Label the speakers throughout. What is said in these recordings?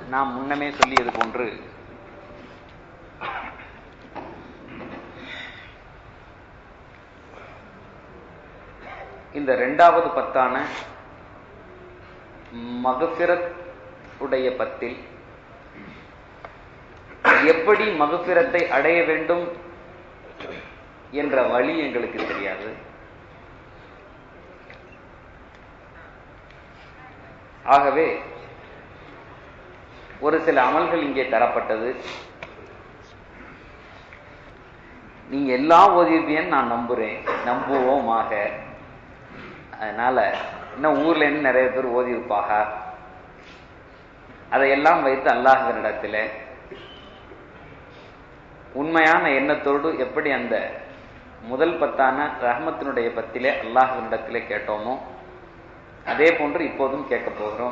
Speaker 1: நாம் முன்னமே சொல்லியது போன்று இந்த 2வது பத்தான மக்ஃபிரத் உடைய பத்தில் எப்படி மக்ஃபிரத்தை அடைய வேண்டும் என்ற வழி எங்களுக்கு தெரியாது. ஆகவே ஒரு சில அமல்கள் இங்கே தரப்பட்டது. நீங்க எல்லாம் ஓதிருப்பீங்கன்னு நான் நம்புவோமாக. அதனால இன்னும் ஊர்ல இருந்து நிறைய பேர் ஓதிருப்பாக. அதையெல்லாம் வைத்து அல்லாஹ்வினிடத்தில் உண்மையான எண்ணத்தோடு எப்படி அந்த முதல் பத்தான ரஹ்மத்தினுடைய பத்திலே அல்லாஹ்வினிடத்திலே கேட்டோமோ அதே போன்று இப்போதும் கேட்க போகிறோம்.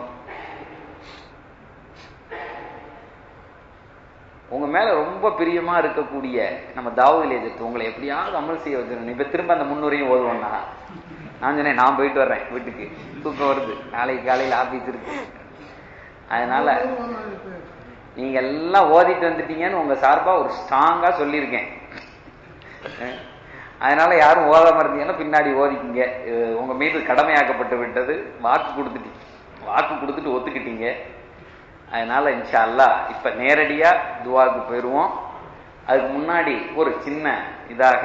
Speaker 1: உங்க மேல ரொம்ப பிரியமா இருக்கக்கூடிய நம்ம தாவூதில் எதிர்த்து உங்களை எப்படியாவது அமல் செய்ய வச்சிருக்கணும். இப்ப திரும்ப அந்த 300 ஓதுவோம்னா நான் சொன்னேன், நான் போயிட்டு வர்றேன் வீட்டுக்கு, தூக்கம் வருது, நாளைக்கு காலையில் ஆபீஸ் இருக்கு. அதனால நீங்க எல்லாம் ஓதிட்டு வந்துட்டீங்கன்னு உங்க சார்பா ஒரு ஸ்ட்ராங்கா சொல்லியிருக்கேன். அதனால யாரும் ஓதாம இருந்தீங்கன்னா பின்னாடி ஓதிக்கிங்க. உங்க மீது கடமையாக்கப்பட்டு விட்டது. வாக்கு கொடுத்துட்டு ஒத்துக்கிட்டீங்க. அதனால இன்ஷா அல்லாஹ் இப்ப நேரடியா துவாக்கு போயிருவோம். அதுக்கு முன்னாடி ஒரு சின்ன இதாக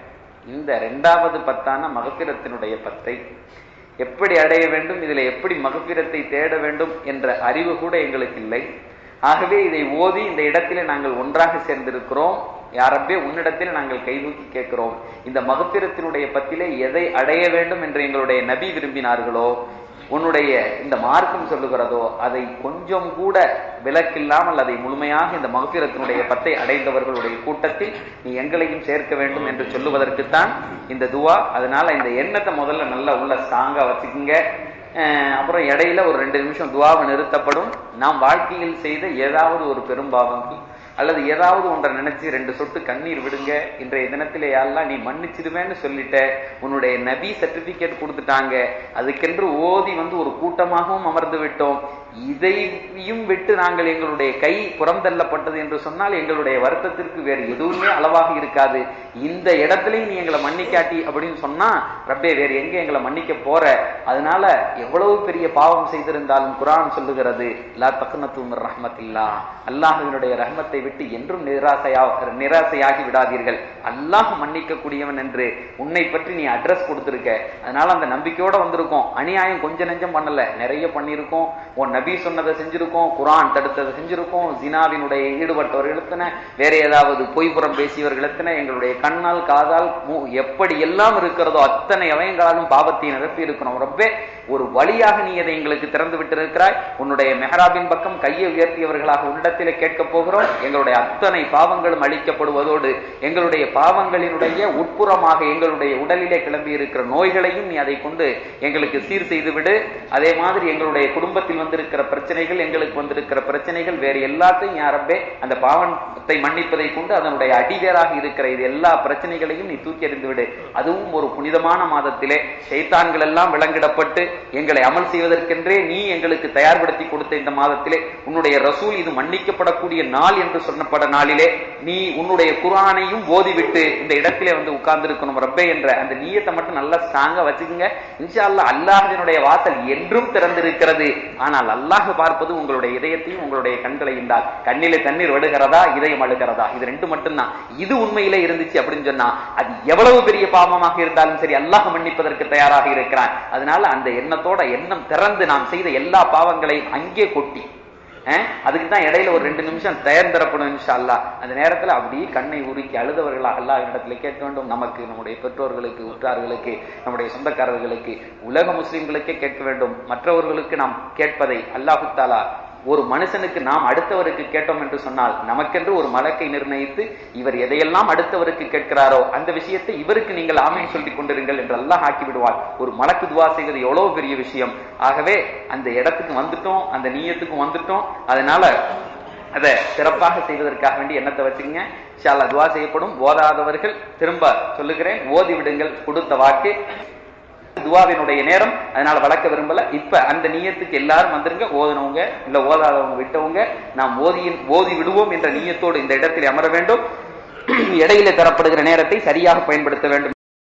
Speaker 1: இந்த 2வது பத்தான மக்ஃபிரத்தினுடைய பத்தை எப்படி அடைய வேண்டும், இதுல எப்படி மக்ஃபிரத்தை தேட வேண்டும் என்ற அறிவு கூட எங்களுக்கு இல்லை. ஆகவே இதை ஓதி இந்த இடத்திலே நாங்கள் ஒன்றாக சேர்ந்திருக்கிறோம். யாரப்பே உன்னிடத்தில் நாங்கள் கைதூக்கி கேட்கிறோம். இந்த மக்ஃபிரத்தினுடைய பத்திலே எதை அடைய வேண்டும் என்று எங்களுடைய நபி விரும்பினார்களோ, உன்னுடைய இந்த மார்க்கம் சொல்லுகிறதோ அதை கொஞ்சம் கூட விலக்கில்லாமல் அதை முழுமையாக இந்த மக்ஃபிரத்தினுடைய பத்தை அடைந்தவர்களுடைய கூட்டத்தில் நீ எங்களையும் சேர்க்க வேண்டும் என்று சொல்லுவதற்குத்தான் இந்த துவா. அதனால இந்த எண்ணத்தை முதல்ல நல்லா உள்ள ஸ்ட்ராங்கா வச்சுக்குங்க. அப்புறம் இடையில ஒரு 2 நிமிஷம் துவாவை நிறுத்தப்படும். நாம் வாழ்க்கையில் செய்த ஏதாவது ஒரு பெரும்பாவம் அல்லது ஏதாவது ஒன்றை நினைச்சு 2 சொட்டு கண்ணீர் விடுங்க. இன்றைய தினத்திலே யாரெல்லாம் நீ மன்னிச்சிடுவேன்னு சொல்லிட்ட, உன்னுடைய நபி சர்டிபிகேட் கொடுத்துட்டாங்க, அதுக்கென்று ஓதி ஒரு கூட்டமாகவும் அமர்ந்து விட்டோம். இதையும் விட்டு நாங்கள் எங்களுடைய கை புறந்தள்ளப்பட்டது என்று சொன்னால் எங்களுடைய வருத்தத்திற்கு வேறு எதுவுமே அளவாக இருக்காது. இந்த இடத்துலையும் நீ எங்களை மன்னிக்காட்டி அப்படின்னு சொன்னா ரப்பே வேறு எங்க எங்களை மன்னிக்க போற. அதனால எவ்வளவு பெரிய பாவம் செய்திருந்தாலும் குர்ஆன் சொல்லுகிறது, லா தக்னது மிர் ரஹ்மத்தில்லாஹ், அல்லாஹ்வினுடைய ரஹ்மத்தை விட்டு என்றும் நிராசையாகி விடாதீர்கள். அல்லாஹ் மன்னிக்க கூடியவன் என்று உன்னை பற்றி நீ அட்ரஸ் கொடுத்திருக்க. அதனால அந்த நம்பிக்கையோட வந்திருக்கோம். அநியாயம் கொஞ்சம் நெஞ்சம் பண்ணல, நிறைய பண்ணிருக்கோம். உன் நபி சொன்னதை செஞ்சிருக்கோம், குர்ஆன் தடுத்ததை செஞ்சிருக்கோம், ஜினாவினுடைய ஈடுபட்டவர்கள் எத்தனை, வேற ஏதாவது பொய்புறம் பேசியவர்கள் எத்தனை, எங்களுடைய கண்ணால் காதால் எப்படி எல்லாம் இருக்கிறதோ அத்தனை அவயங்களாலும் பாவத்தை நிரப்பி இருக்கிறோம். ரப்பே ஒரு வழியாக நீ அதை எங்களுக்கு திறந்து விட்டிருக்கிறாய். உன்னுடைய மெஹராபின் பக்கம் கையை உயர்த்தியவர்களாக உன்னிடத்திலே கேட்கப் போகிறோம். எங்களுடைய அத்தனை பாவங்களும் அழிக்கப்படுவதோடு எங்களுடைய பாவங்களினுடைய உட்புறமாக எங்களுடைய உடலிலே கிளம்பி இருக்கிற நோய்களையும் நீ அதை கொண்டு எங்களுக்கு சீர் செய்து விடு. அதே மாதிரி எங்களுடைய குடும்பத்தில் வந்திருக்கிற பிரச்சனைகள், எங்களுக்கு வந்திருக்கிற பிரச்சனைகள், வேறு எல்லாத்தையும் யாரப்பே அந்த பாவத்தை மன்னிப்பதை கொண்டு அதனுடைய அடிவேராக இருக்கிற இது எல்லா பிரச்சனைகளையும் நீ தூக்கி எறிந்து விடு. அதுவும் ஒரு புனிதமான மாதத்திலே ஷைத்தான்கள் எல்லாம் விலங்கிடப்பட்டு எங்களை அமல் செய்வதற்கென்றே நீ எங்களுக்கு தயார்படுத்தி கொடுத்த இந்த மாதத்திலே உன்னுடைய ரசூல் இது மன்னிக்கப்படக்கூடிய நாள் என்று சொல்லப்பட நாளிலே நீ உன்னுடைய குர்ஆனையும் ஓதிவிட்டு இந்த இடத்திலே உட்கார்ந்து இருக்கணும் ரப்பே என்ற அந்த நியத்தை மட்டும் நல்லா ஸ்ட்ராங்கா வச்சுக்கோங்க. இன்ஷா அல்லாஹ் அல்லாஹ்வினுடைய வாசல் என்றும் திறந்திருக்கிறது. ஆனால் அல்லாஹ் பார்ப்பது உங்களுடைய இதயத்தையும் உங்களுடைய கண்களையும் தான். கண்ணிலே தண்ணீர் விடுகிறதா, இதயம் அழுகிறதா, இது 2 மட்டும்தான். இது உண்மையிலே இருந்துச்சு அப்படின்னு சொன்னா அது எவ்வளவு பெரிய பாவமாக இருந்தாலும் சரி அல்லாஹ் மன்னிப்பதற்கு தயாராக இருக்கிறான். அதனால அந்த எண்ணத்தோட எண்ணம் திறந்து நாம் செய்த எல்லா பாவங்களையும் அங்கே கொட்டி அதுக்குதான் இடையில ஒரு 2 நிமிஷம் தயார்ந்தரப்படும் இன்ஷா அல்லாஹ். அந்த நேரத்துல அப்படியே கண்ணை உருக்கி அழுதவர்களாக அல்லாஹ் இடத்துல கேட்க வேண்டும். நமக்கு, நம்முடைய பெற்றோர்களுக்கு, உற்றார்களுக்கு, நம்முடைய சொந்தக்காரர்களுக்கு, உலக முஸ்லிம்களுக்கே கேட்க வேண்டும். மற்றவர்களுக்கு நாம் கேட்பதை அல்லாஹு தஆலா ஒரு மனுஷனுக்கு நாம் அடுத்தவருக்கு கேட்டோம் என்று சொன்னால் நமக்கென்று ஒரு மலக்கை நிர்ணயித்து இவர் எதையெல்லாம் அடுத்தவருக்கு கேட்கிறாரோ அந்த விஷயத்தை இவருக்கு நீங்கள் ஆமீன் சொல்லிக் கொண்டிருங்கள் என்று அல்லாஹ் ஆக்கி விடுவார். ஒரு மலக்கு துவா செய்வது எவ்வளவு பெரிய விஷயம். ஆகவே அந்த இடத்துக்கு வந்துட்டோம், அந்த நியத்துக்கும் வந்துட்டோம். அதனால அதை சிறப்பாக செய்வதற்காக வேண்டி எண்ணத்தை வச்சுக்கங்க. இன்ஷா அல்லாஹ் துவா செய்யப்படும். ஓதாதவர்கள் திரும்ப சொல்லுகிறேன், ஓதி விடுங்கள். கொடுத்த வாக்கு துவாவினுடைய நேரம், அதனால வளர்க்க விரும்பல. இப்ப அந்த நியத்துக்கு எல்லாரும் வந்துருங்க. ஓதுனவங்க இல்ல ஓதாதவங்க விட்டவங்க நாம் ஓதி விடுவோம் என்ற நியத்தோடு இந்த இடத்தில் அமர வேண்டும். இடையில தரப்படுகிற நேரத்தை சரியாக பயன்படுத்த வேண்டும்.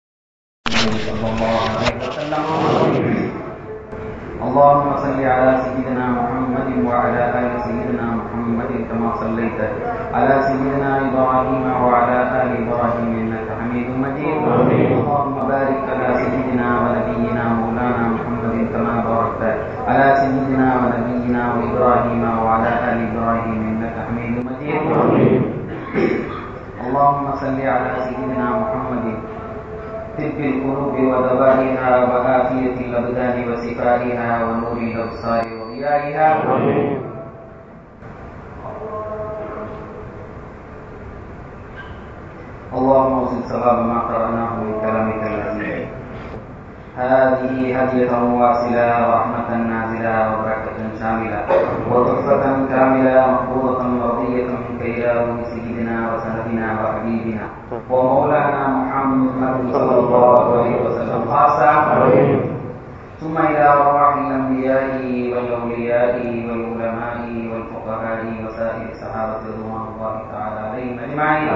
Speaker 1: اللهم صل على سيدنا محمد وعلى آل سيدنا محمد كما صليت على سيدنا إبراهيم وعلى آل إبراهيم إنك حميد مجيد. اللهم بارك على سيدنا ونبينا مولانا محمد كما باركت على سيدنا ونبينا وإبراهيم وعلى آل إبراهيم إنك حميد مجيد. اللهم صل على سيدنا محمد طب القلوب ودوائها وعافية الأبدان وشفائها ونور الأبصار وضيائها. اللهم وصل صواب ما قرأناه من كلامك العزيز. هذه هدية واصلة ورحمة نازلة وبركة شاملة وتحفة كاملة مقبولة مرضية منك إلى روح سيدنا وسندنا وحبيبنا ومولانا محمد صلى الله عليه وسلم خاصة، ثم إلى أرواح الأنبياء والأولياء والعلماء والفقهاء وسائر الصحابة رضوان الله تعالى عليهم أجمعين،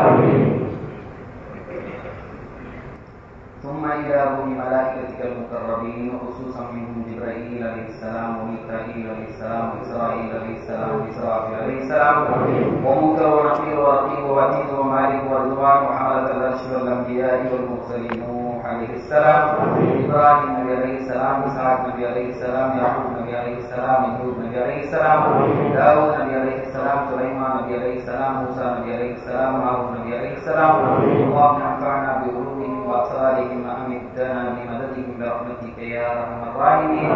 Speaker 1: ثم إلى روح ملائكتك المقربين وخصوصا منهم جبرائيل عليه السلام وميكائيل عليه السلام وإسرائيل عليه السلام وإسرافيل عليه السلام ومنكر ونقير ورقيب وعتيد ومالك ورضوان وحملة العرش والأنبياء والمرسلين نوح عليه السلام إبراهيم نبي عليه السلام إسحاق نبي عليه السلام يعقوب نبي عليه السلام أيوب نبي عليه السلام داود نبي عليه السلام سليمان نبي عليه السلام موسى نبي عليه السلام هارون نبي عليه السلام. اللهم انفعنا بعلومهم وأسرارهم وأمدنا بمددهم برحمتك يا أرحم الراحمين.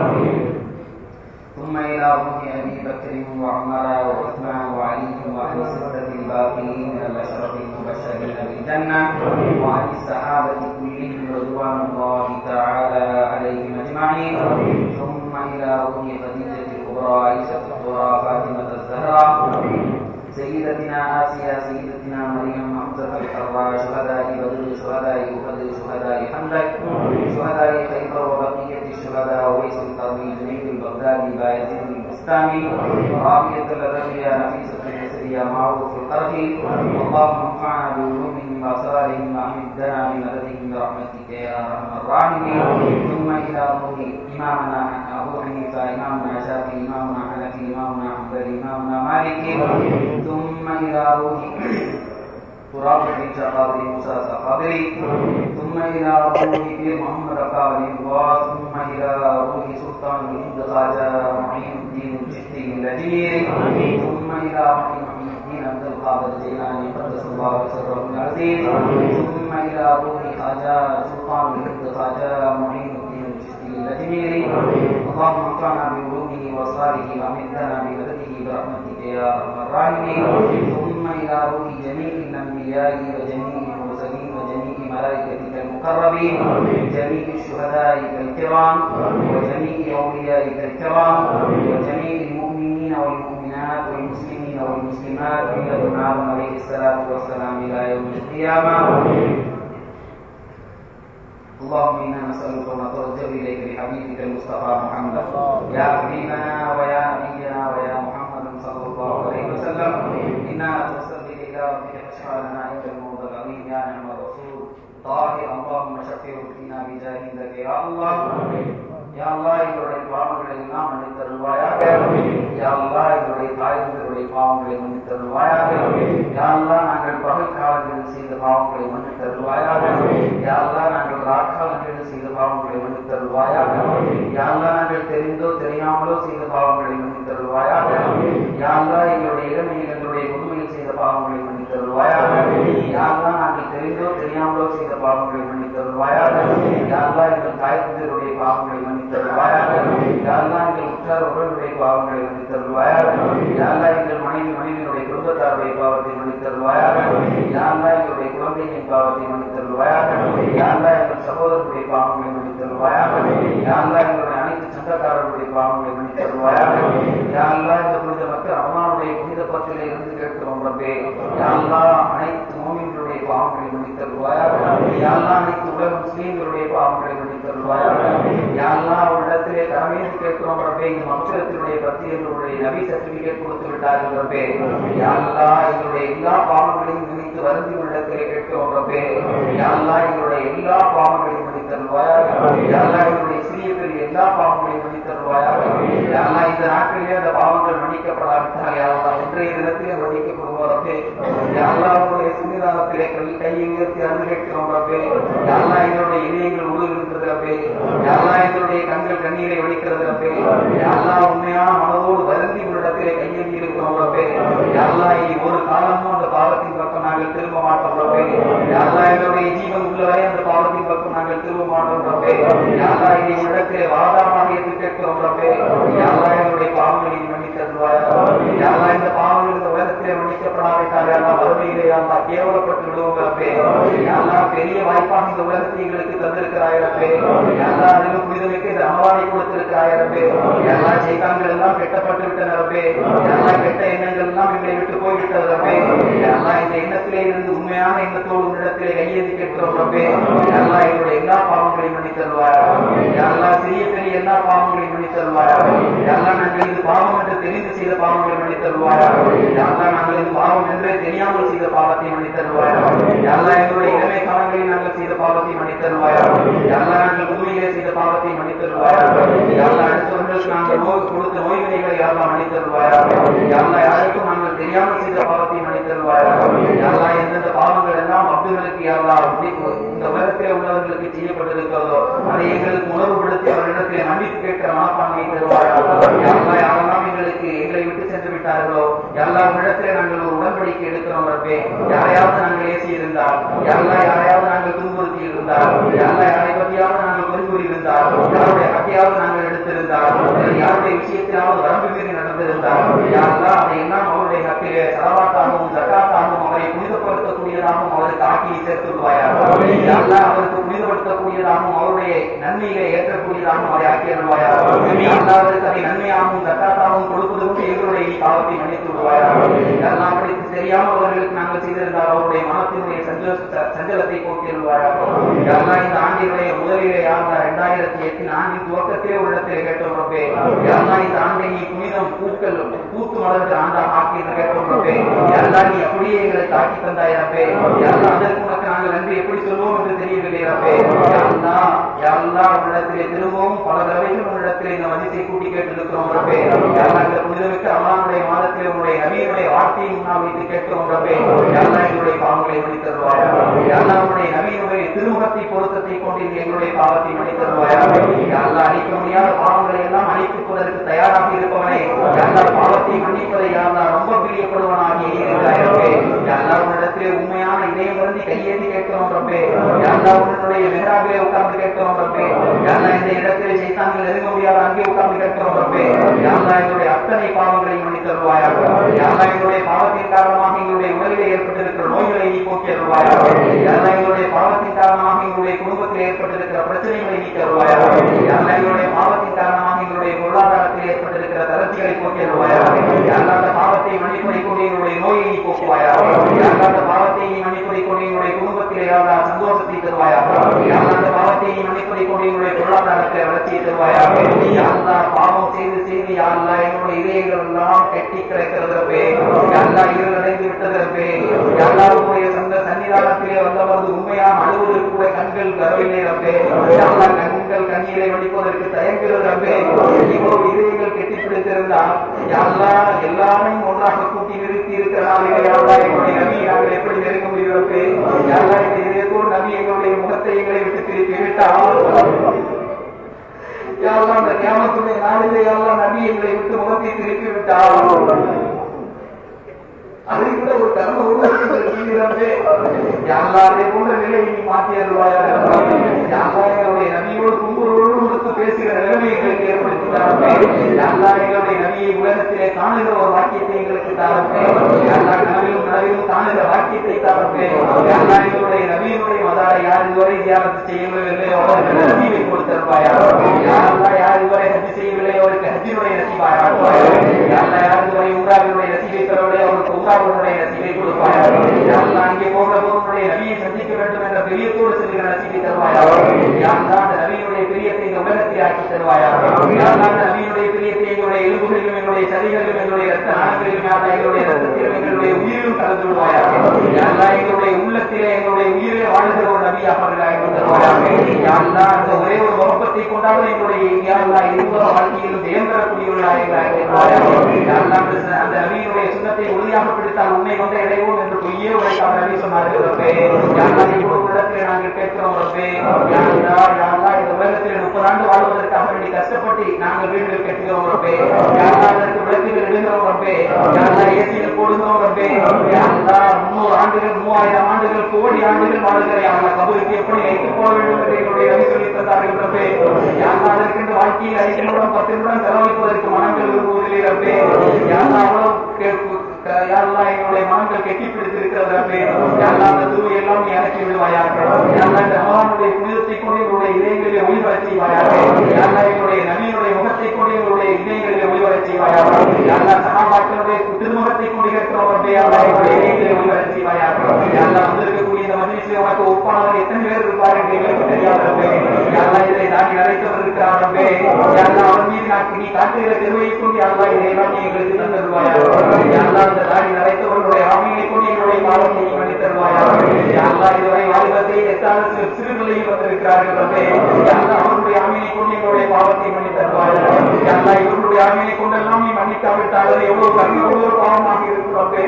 Speaker 1: ثم إلى روح أبي بكر وعمر وعثمان وعلي وعن الستة الباقين من الأشرف المبشرين بالجنة وعن الصحابة كلهم رضوان الله تعالى عليهم أجمعين. ثم إلى روح خديجة الكبرى عائشة الكبرى فاطمة الزهراء سيدتنا آسيا سيدتنا مريم حمزة الحراء شهداء بدر شهداء أحد شهداء خندق شهداء خيبر وبقية الشهداء ويس القرني جنيد البغدادي بايزيد البستاني رابية الأدبية نفيسة الحسرية معروف القرني. اللهم انفعنا بعلومهم وأسرارهم وأمدنا بمددهم برحمتك يا أرحم الراحمين. ثم إلى روح إمامنا أبو حنيفة إمامنا شافعي إمامنا حنفي إمامنا حنبلي إمامنا مالكي. ثم إلى روح تراب بن قاضي موسى القاضي. ثم إلى روح بير محمد قاضي الله. ثم إلى روح سلطان الهند خواجة معين الدين الجشتي اللجيري. ثم إلى روح محمد الدين عبد القادر الجيلاني قدس الله سره العزيز. ثم إلى روح خواجة سلطان الهند خواجة معين الدين الجشتي اللجيري. اللهم انفعنا بعلومه وأسراره وأمدنا بمدده برحمتك يا أرحم الراحمين. ثم إلى روح جميع الأنبياء وجميع المرسلين وجميع ملائكتك المقربين جميع الشهداء الكرام وجميع أوليائك الكرام وجميع المؤمنين والمؤمنات والمسلمين والمسلمات من لدن آدم عليه الصلاة والسلام إلى يوم القيامة. اللهم إنا نسألك ونتوجه إليك بحبيبك المصطفى محمد يا حبيبنا ويا نبينا ويا محمد صلى الله عليه وسلم. إنا نتوسل إلى ربك فاشفع لنا عند الموت العظيم يا نعم الرسول طاهر. اللهم شفعه فينا بجاهك يا الله. يا الله எங்களுடைய பாவங்களை எல்லாம் மன்னித்தருள்வாயாக. யா அல்லாஹ் எங்களுடைய தாய்களுடைய பாவங்களை மன்னித்தருள்வாயாக. யா அல்லாஹ் நாங்கள் பகல் காலங்களில் செய்த பாவங்களை மன்னித்தருள்வாயாக. யா அல்லாஹ் நாங்கள் ராக்காலங்களில் செய்த பாவங்களை மன்னித்தருள்வாயாக. யா அல்லாஹ் நாங்கள் தெரிந்தோ தெரியாமலோ செய்த பாவங்களை மன்னித்தருள்வாயாக. யா அல்லாஹ் எங்களுடைய இளமையில் எங்களுடைய முதுமையில் செய்த பாவங்களை மன்னித்தருள்வாயாக. யா அல்லாஹ் நாங்கள் தெரிந்தோ தெரியாமலோ செய்த பாவங்களை மன்னித்தருள்வாயாக. யா அல்லாஹ் எங்கள் தாய்களுடைய பாவங்களை மன்னித்தருள்வாயாக. யா அல்லாஹ் எங்கள் உற்றார் உறவுகளுடைய பாவங்களை மன்னித்தருள்வாயாக. யா அல்லாஹ் எங்கள் மனைவியினுடைய குடும்பத்தாருடைய பாவத்தை மன்னித்தருள்வாயாக. யா அல்லாஹ் எங்களுடைய குழந்தைகளின் பாவத்தை மன்னித்தருள்வாயாக. யா அல்லாஹ் எங்கள் சகோதரர்களுடைய பாவங்களை மன்னித்தருள்வாயாக. யா அல்லாஹ் எங்களுடைய அனைத்து சொந்தக்காரர்களுடைய பாவங்களை மன்னித்தருள்வாயாக. யா அல்லாஹ் இந்த புனித மக்கள் அம்மாவுடைய புனித பத்திலே இருந்து கேட்கிறோம் ரப்பே. யா அல்லாஹ் அனைத்து மோமின்களுடைய பாவங்களை மன்னித்தருள்வாயாக. யா அல்லாஹ் அனைத்து உலக முஸ்லீம்களுடைய பாவங்களை மன்னித்தருள்வாயாக.
Speaker 2: யாரெல்லாம் அவரிடத்திலே தலைமையில் கேட்கிறோம் ரப்பே, இந்த மக்சரத்தினுடைய பத்தியர்களுடைய நபி சர்டிபிகேட் கொடுத்து விட்டார்கள் ரப்பே. யாரெல்லாம் எங்களுடைய எல்லா பாவங்களையும் நினைத்து வருந்தி உள்ளத்திலே கேட்கிறோம் ரப்பே. யாரெல்லாம் எங்களுடைய எல்லா பாவங்களையும் மன்னித்தருள்வாயாக. யாரெல்லாம் எங்களுடைய சிறிய பெரிய எல்லா பாவங்களையும் மன்னித்தருள்வாயாக. யாரெல்லாம் இந்த நாட்டிலே அந்த பாவங்கள் மன்னிக்கப்படாவிட்டால் யாரெல்லாம் இன்றைய தினத்திலே மன்னிக்கப்படுவோம் ரப்பே. யாரெல்லாம் உங்களுடைய சிறுதானத்திலே கையை உயர்த்தி அருள் கேட்கிறோம் ரப்பே. யாரெல்லாம் எங்களுடைய இதயங்கள் உருகின்றது ரப்பே. யாரெல்லாம் எங்களுடைய கண்கள் கண்ணீரை வடிக்கிறது ரப்பே. யாரெல்லாம் உண்மையான மனதோடு வருந்தி உள்ளிடத்திலே கையெழுந்தி இருக்கிறோம் ரப்பே. யாரெல்லாம் இனி ஒரு காலமும் அந்த பாவத்தின் பக்கம் நாங்கள் திரும்ப மாட்டோம் ரப்பே. யாரெல்லாம் எங்களுடைய ஜீவன் உள்ளவரை அந்த பாவத்தின் பக்கம் நாங்கள் திரும்ப மாட்டோம் ரப்பே. யாரெல்லாம் இனி உள்ளத்திலே வாதாமாக எடுத்து கேட்கிறோம் ரப்பே. யாரெல்லாம் எங்களுடைய பாவங்களை மன்னித்தருள்வாயாக. யாரெல்லாம் இந்த பாவங்கள் இந்த உலகத்திலே மன்னிக்கப்படாவிட்டால் யாரெல்லாம் வறுமையிலே யாரெல்லாம் கேவலப்பட்டு விடுவோம் ரப்பே. யாரெல்லாம் பெரிய வாய்ப்பாக இந்த உலகத்தை எங்களுக்கு தந்திருக்கிறாய் ரப்பே. யாரெல்லாம் அதிலும் புனிதமிக்க இந்த அமலானை கொடுத்திருக்கிறாய் ரப்பே. யாரெல்லாம் சைத்தான்கள் எல்லாம் கெட்டப்பட்டு விட்டன ரப்பே. யாரெல்லாம் கெட்ட எண்ணங்கள் எல்லாம் எங்களை விட்டு போய்விட்டது ரப்பே. யாரெல்லாம் இந்த எண்ணத்திலே இருந்து உண்மையான எண்ணத்தோடு உன்னிடத்திலே கையேந்தி கேட்கிறோம் ரப்பே. யாரெல்லாம் எங்களுடைய எல்லா பாவங்களையும் மன்னித்தருள்வாயாக. யாரெல்லாம் சிறிய பெரிய எல்லா பாவங்களையும் மன்னித்தருள்வாயாக. யாரெல்லாம் நாங்கள் இது பாவம் என்று தெரிந்து செய்த பாவங்களை மன்னித்தருள்வாயாக. யாரெல்லாம் நாங்கள் இது பாவம் என்றே தெரியாமல் செய்த பாவத்தை மன்னித்தருள்வாயாக. யாரெல்லாம் எங்களுடைய இளமை காலங்களில் நாங்கள் செய்த பாவத்தை மன்னித்தருள்வாயாக. யாரெல்லாம் நாங்கள் முதுமையிலே செய்த பாவத்தை மன்னித்தருள்வாயாக. யாரெல்லாம் அடுத்தவர்களுக்கு நாங்கள் கொடுத்த நோய்களை யாரெல்லாம் மன்னித்தருள்வாயாக. யாரெல்லாம் யாருக்கும் நாங்கள் தெரியாமல் செய்த பாவத்தை மன்னித்தருள்வாயாக. யாரெல்லாம் எந்தெந்த பாவங்கள் எல்லாம் அப்துகளுக்கு யாரெல்லாம் இந்த உலகத்தில் உள்ளவர்களுக்கு செய்யப்பட்டிருக்கிறதோ அதை எங்களுக்கு உணர்வுபடுத்தி அவர்களிடத்தில் மன்னிப்பு கேட்கிற மனப்பான்மையை தருவாயாக. யாரெல்லாம் யாரெல்லாம் எங்களை விட்டு சென்று விட்டார்களோ யாரெல்லாம் உங்களிடத்தில் நாங்கள் ஒரு உடன்படிக்கை எடுக்கிறோம் ரப்பே. யாரையாவது நாங்கள் ஏசி இருந்தால், யாரையாவது நாங்கள் துன்புறுத்தி இருந்தால், யாரை பற்றியாவது நாங்கள் குறிக்கூறி இருந்தால், யாருடைய பற்றியாவது நாங்கள் எடுத்திருந்தால், யாருடைய விஷயத்திலாவது வரம்பு மீறி நடந்திருந்தால் யாரெல்லாம் அதை எல்லாம் அவருடைய ஹக்கிலே சலவாத்தாகவும் ஜக்காத்தாகவும் அவரை புனிதப்படுத்தக்கூடியதாகவும் அவருக்கு ஆக்கியை சேர்த்து விடுவாயாக. யாரெல்லாம் அவருக்கு புனிதப்படுத்தக்கூடியதாகவும் அவருடைய நன்மையிலே ஏற்றக்கூடியதாகவும் அவரை ஆக்கி அருள்வாயாக. அவருக்கு அதை நன்மையாகவும் ஜக்காத்தாகவும் கொடுப்பதற்கு எங்களுடைய பாவத்தை மன்னித்து விடுவாயாக. யாரெல்லாம் படித்து தெரியாமல் அவர்களுக்கு நாங்கள் செய்திருந்தால் அவருடைய மனத்தினுடைய சஞ்சலத்தை போக்கி அருள்வாயாக. யாரெல்லாம் இந்த ஆண்டினுடைய முதலிலே யாரெல்லாம் 2008 ஆண்டின் துவக்கத்திலே உள்ளத்தில் கேட்டோம் ரப்பே. யாரெல்லாம் இந்த ஆண்டை நீ புனிதம் பூக்கள் பூத்து மலர்ந்து ஆண்டாக ஆக்கி என்று கேட்டோம் ரப்பே. யாரெல்லாம் நீ அப்படியே எங்களுக்கு ஆக்கி தந்தாய் ரப்பே. யாரெல்லாம் அதற்கு உனக்கு நாங்கள் நன்றி எப்படி சொல்வோம் என்று தெரியவில்லை ரப்பே. யாரெல்லாம் உள்ளத்திலே திரும்பவும் பல தடவைகள் உன்னிடத்திலே இந்த மதிப்பை கூட்டி கேட்டிருக்கிறோம் ரப்பே. யாரெல்லாம் இந்த புனிதமிக்க அல்லாஹ்வுடைய மாதத்திலே உன்னுடைய நபியினுடைய வார்த்தையை முன்னால் வைத்து கேட்கிறோம் ரப்பே. யாரெல்லாம் எங்களுடைய பாவங்களை மன்னித்தருள்வாயாக. யாரெல்லாம் உன்னுடைய நபியினுடைய திருமுகத்தை பொருத்தத்தை கொண்டு எங்களுடைய பாவத்தை மன்னித்தருள்வாயாக. யாரெல்லாம் அழிக்க முடியாத பாவங்களை எல்லாம் அழிப்பதற்கு தயாராக இருப்பவனே, யாரெல்லாம் பாவத்தை மன்னிப்பதை யாரெல்லாம் ரொம்ப பிரியப்படுவனாகி இருக்கிறாரப்பே. யாரெல்லாம் உன்னிடத்திலே உண்மையான இதயம் வருந்தி கையேந்தி கேட்கிறோம் ரப்பே. யாரெல்லாம் உன்னுடைய மெஹராபிலே உட்கார்ந்து கேட்கிறோம் ரப்பே. யாரெல்லாம் இந்த இடத்திலே சைத்தான்கள் நெருங்க முடியாத அங்கே உட்கார்ந்து கேட்கிறோம் ரப்பே. யாரெல்லாம் எங்களுடைய அத்தனை பாவங்களை மன்னித்தருள்வாயாக. யாரெல்லாம் எங்களுடைய பாவத்தின் காரணமாக எங்களுடைய உடலிலே ஏற்பட்டிருக்கிற நோய்களை நீ போக்கி அருள்வாயாக. யாரெல்லாம் எங்களுடைய பாவத்தின் காரணமாக எங்களுடைய குடும்பத்தில் ஏற்பட்டிருக்கிற பிரச்சனைகளை நீக்கி அருள்வாயாக. யாரெல்லாம் எங்களுடைய பாவத்தின் காரணமாக எங்களுடைய பொருளாதாரத்தில் ஏற்பட்டிருக்கிற தளர்ச்சிகளை போக்கி அருள்வாயாக. யாரெல்லாம் அந்த பாவத்தை மன்னிப்பதை கொண்டு எங்களுடைய நோயை நீ போக்குவாயாக. யாரெல்லாம் அந்த பாவத்தை நீ மன்னிப்பதை கொண்டு எங்களுடைய குடும்பத்திலே யாரெல்லாம் சந்தோஷத்தை தருவாயாக. யாரெல்லாம் அந்த பாவத்தை நீ மன்னிப்பதை கொண்டு எங்களுடைய பொருளாதாரத்தில் வளர்ச்சியை தருவாயாக. யாரெல்லாம் பாவம் செய்து செய்து யாரெல்லாம் எங்களுடைய இதயங்கள் எல்லாம் கெட்டி கிடைக்கிறது ரப்பே. யாரெல்லாம் இருள் அடைந்து விட்டது ரப்பே. யாரெல்லாம் உங்களுடைய சன்னிதானத்திலே வந்தவரது உண்மையாக அழுவதற்கு கூட கண்கள் வரவில்லை ரப்பே. யாரெல்லாம் கண்கள் கண்ணீரை வடிப்பதற்கு தயங்குகிறது ரப்பே. இவ்வளவு இதயங்கள் கெட்டி பிடித்திருந்தால் யாரெல்லாம் எல்லாரையும் ஒன்றாக கூட்டி நிறுத்தி இருக்கிறார்கள். யாரெல்லாம் எங்களுடைய நபியை நாங்கள் எப்படி நெருங்க முடியும் ரப்பே. யாரெல்லாம் இந்த இதயத்தோடு நபி எங்களுடைய முகத்தை எங்களை விட்டு திருப்பி விட்டால் யாரெல்லாம் அந்த கியாமத்துடைய நாளிலே யாரெல்லாம் நபி எங்களை விட்டு முகத்தை திருப்பி விட்டால் அதை கூட ஒரு கர்ம உருவாக்கி யாரெல்லாரை போன்ற நிலையை நீ மாற்றி அருள்வாயாக. யாரெல்லாம் நபியோடு கும்புரோடு கொடுத்து பேசுகிற நிலைமை எங்களுக்கு ஏற்படுத்தி தாரப்பே. யாரெல்லாம் எங்களுடைய நபியை உலகத்திலே காணுகிற ஒரு வாக்கியத்தை எங்களுக்கு தாரப்பே. யாரெல்லாம் நபியும் காணுகிற வாக்கியத்தை தாரப்பே. யாரெல்லாம் எங்களுடைய நபியினுடைய மதாரை யார் இதுவரை தியானத்தை செய்யவில்லையோ அவருக்கு நசீவை கொடுத்திருப்பாயா. யாரெல்லாம் யார் இதுவரை ஹஜ் செய்யவில்லையோ அவருக்கு ஹஜ்ஜினுடைய நசீபாயா. யாரெல்லாம் யார் இதுவரை உம்ராவினுடைய நசீபை பெறவில்லையோ அவருக்கு உம்ராவினுடைய நசீபை கொடுப்பாயா. யாரெல்லாம் அங்கே போகிற பொருளுடைய நபியை சந்திக்க வேண்டும் என்ற பெரியத்தோடு செல்கிற நசீபை தருவாயாக. யா அல்லாஹ் அந்த நபியினுடைய பிரியத்தை இந்த உலகத்தில் ஆக்கி தருவாயாக. யா அல்லாஹ் அந்த நபியினுடைய பிரியத்தை எங்களுடைய எலும்புகளிலும் எங்களுடைய சதைகளிலும் எங்களுடைய ரத்த நாணங்களிலும் எங்களுடைய ரத்தத்திலும் எங்களுடைய உயிரிலும் கலந்து விடுவாயாக. யா அல்லாஹ் எங்களுடைய உள்ளத்திலே எங்களுடைய உயிரிலே வாழ்கிற ஒரு நபியாக தருவாயாக. யா அல்லாஹ் அந்த ஒரே ஒரு முகப்பத்தை கொண்டாலும் எங்களுடைய யா அல்லாஹ் இருவர வாழ்க்கையிலும் ஜெயம் பெறக்கூடியவர்களாக அந்த நபியினுடைய சுண்ணத்தை உறுதியாக பிடித்தால் உண்மை கொண்ட இடைவோம் என்று பொய்யே உரைக்காம நபி சொன்னார்கள். இடத்திலே நாங்கள் கேட்கிறோம் ரப்பே. யா அல்லாஹ் இந்த உலகத்தில் 30 ஆண்டு வாழ்வதற்காக வேண்டி கஷ்டப்பட்டு நாங்கள் வீடுகள் கட்டுகிறோம் ரப்பே. யா அல்லாஹ் அதற்கு விளக்குகள் எழுதுகிறோம் ரப்பே. யா அல்லாஹ் ஏசிகள் போடுகிறோம் ரப்பே. யா அல்லாஹ் 300 ஆண்டுகள் 3000 ஆண்டுகள் கோடி ஆண்டுகள் வாழ்கிற யா அல்லாஹ் கபருக்கு எப்படி வைத்துப் போக வேண்டும் என்று எங்களுடைய நபி சொல்லித் தந்தார்கள் ரப்பே. யா அல்லாஹ் அதற்கென்று வாழ்க்கையில் 5 நிமிடம் 10 நிமிடம் செலவழிப்பதற்கு மனங்கள் விரும்புவதில்லை ரப்பே. யா அல்லாஹ் அவ்வளவு யா அல்லாஹ் எங்களுடைய மனங்கள் கெட்டி பிடித்திருக்கிறது ரப்பே. யா அல்லாஹ் அந்த துருவை எல்லாம் நீ அகற்றி விடுவாயாக. யா அல்லாஹ் இந்த ரமலானுடைய புனிதத்தை கொண்டு எங்களுடைய இதயங்களிலே ஒளிவரச் செய்வாயாக. யா அல்லாஹ் எங்களுடைய நபியினுடைய முகத்தை கொண்டு எங்களுடைய இதயங்களிலே ஒளிவரச் செய்வாயாக. யா அல்லாஹ் சஹாபாக்களுடைய திருமுகத்தை கொண்டு கேட்கிறோம் ரப்பே. யா அல்லாஹ் எங்களுடைய இதயங்களிலே ஒளிவரச் செய்வாயாக. யா அல்லாஹ் வந்திருக்கக்கூடிய இந்த மஜ்லிஸிலே உனக்கு ஒப்பானவர் எத்தனை பேர் இருப்பார் என்று எங்களுக்கு தெரியாது ரப்பே. யா அல்லாஹ் இதை தாண்டி நிறைத்தவர் இருக்கிறார் ரப்பே. யா அல்லாஹ் அவர் மீது நீ காட்டுகிற திருவையை கொண்டு யா அல்லாஹ் இதையெல்லாம் நீ எங்களுக்கு தந்துடுவாயாக. யா அல்லாஹ் இந்த தாடி நிறைத்தவர்களுடைய ஆவியை கொண்டு எங்களுடைய பாவத்தை நீ மன்னித் தருவாயாக. யா அல்லாஹ் இதுவரை வாலிபத்தை எத்தாத சிறுநிலையில் வந்திருக்கிறார்கள் ரப்பே. யா அல்லாஹ் அவர்களுடைய ஆவியை கொண்டு எங்களுடைய பாவத்தை மன்னித் தருவாயாக. யா அல்லாஹ் இவர்களுடைய ஆவியை கொண்டெல்லாம் நீ மன்னிக்காவிட்டால் அது எவ்வளவு கடினமான ஒரு பாவமாக இருக்கும் ரப்பே.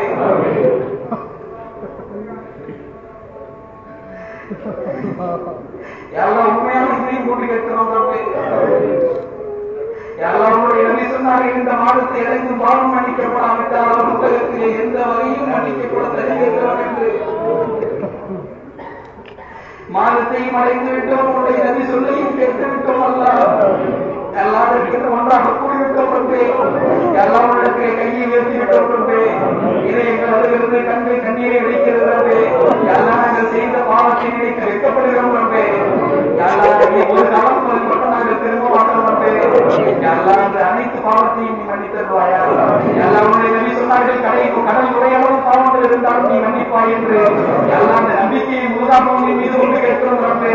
Speaker 2: யா அல்லாஹ் உண்மையான இதையும் கொண்டு கேட்கிறோம் ரப்பே. யா அல்லாஹ் உங்களுடைய நபி சொன்னார்கள், இந்த மாதத்தை அடைந்தும் பாவம் மன்னிக்கப்படாவிட்டால் அவர் புத்தகத்திலே எந்த வகையும் மன்னிக்கப்பட தருகிறார் என்று. மாதத்தையும் அடைந்து விட்டோம், உங்களுடைய நபி சொல்லையும் கேட்டு விட்டோம். அல்லாஹ் எல்லாத்திற்கு ஒன்றாக கூடிவிட்டோம் ரப்பே. எல்லாரிடத்திலே கையை உயர்த்தி விட்டோம் ரப்பே. இதை எங்கள் அதிலிருந்து கண்ணீரை வெடிக்கிறது ரப்பே. எல்லாம் நாங்கள் செய்த பாவத்தை நினைத்து வெட்கப்படுகிறோம் ரப்பே. ஒரு காலம் மட்டும் நாங்கள் திரும்ப மாட்டோம் ரப்பே. எல்லாம் அந்த அனைத்து பாவத்தையும் நீ மன்னித் தருவாயா. எல்லாருடைய நபி சொன்னார்கள், கடல் உரையாலும் பாவங்கள் இருந்தாலும் நீ மன்னிப்பாய் என்று. எல்லாம் அந்த நம்பிக்கையை முழுதாக உன் மீது கொண்டு கேட்கிறோம் ரப்பே.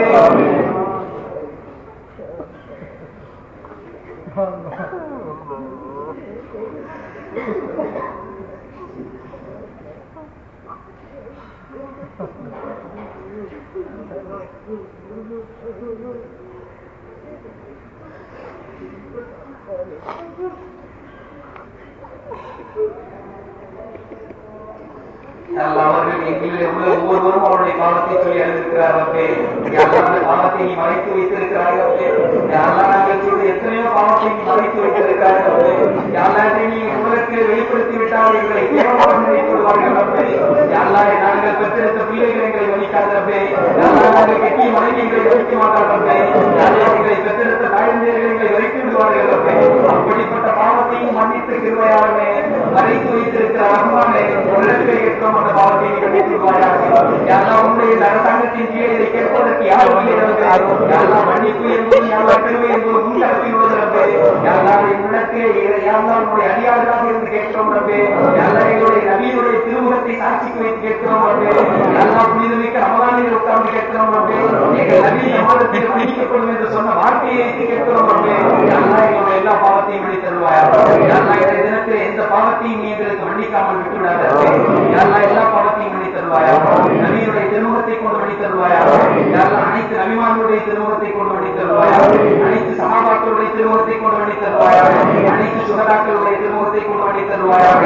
Speaker 2: அவர்கள் எங்களில் உள்ள ஒவ்வொருவரும் அவருடைய பாவத்தை சொல்லி அறிந்திருக்கிறார் ரப்பே. அந்த பாவத்தை நீ மறைத்து வைத்திருக்கிறார் ரப்பே. யாரெல்லாம் நாங்கள் செய்த எத்தனையோ பாவத்தை நீ மறைத்து வைத்திருக்கிறார் ரப்பே. யாரெல்லாத்தை நீ உலகத்தில் வெளிப்படுத்தி விட்டால் எங்களை கேவலமாக நினைத்து விடுவார்கள் ரப்பே. யாரெல்லாம் நாங்கள் பெற்றெடுத்த பிள்ளைகள் எங்களை வலிக்காத ரப்பே. யாரெல்லாம் நாங்கள் கெட்டிய மனைவி எங்களை வலிக்க மாட்டார் ரப்பே. யாரெல்லாம் எங்களை பெற்றெடுத்த தாய்ந்தர்கள் எங்களை வரைத்து விடுவார்கள் ரப்பே. அப்படிப்பட்ட பாவத்தையும் மன்னித்து கிருபையாளனே, மறைத்து வைத்திருக்கிற ரஹ்மானே, உலகத்தை ஏற்றோம் அந்த பாவத்தை நீ கண்டித்து விடுவாயாக. யாரெல்லாம் உன்னுடைய அரசாங்கத்தின் கீழே இதை கேட்பதற்கு யாரும் யாரெல்லாம் மன்னிப்பு என்பது யாரெல்லாம் பெருமை என்பது முன்கடத்தில் உள்ளது. யாரெல்லாம் உள்ளத்திலே யாரெல்லாம் உன்னுடைய அடியாளராக இருந்து கேட்கிறோம் ரப்பே. யாரெல்லாம் எங்களுடைய நபியினுடைய திருமுகத்தை சாட்சிக்கு வைத்து கேட்கிறோம் ரப்பே. யாரெல்லாம் புனிதமிக்க ரமலானில் உட்கார்ந்து கேட்கிறோம் ரப்பே. எங்கள் நபி சமாதத்தில் மன்னிக்கப்படும் என்று சொன்ன வார்த்தையை வைத்து கேட்கிறோம் ரப்பே. யாரெல்லாம் எங்களுடைய எல்லா பாவத்தையும் மன்னித் தருவாயாக. யாரெல்லாம் இந்த தினத்தில் எந்த பாவத்தையும் நீ எங்களுக்கு மன்னிக்காமல் விட்டுவிடாத. யாரெல்லாம் எல்லா பாவத்தையும் மன்னித் தருவாயாக. நபியினுடைய திருமுகத்தை கொண்டு மன்னித் தருவாயாக. யாரெல்லாம் அனைத்து நபிமார்களுடைய திருமுகத்தை கொண்டு மன்னித் தருவாயாக. அனைத்து சஹாபாக்களுடைய திருமுகத்தை கொண்டு மன்னித் தருவாயாக. அனைத்து சுகதாக்களுடைய திருமுகத்தை கொண்டு மன்னித் தருவாயாக.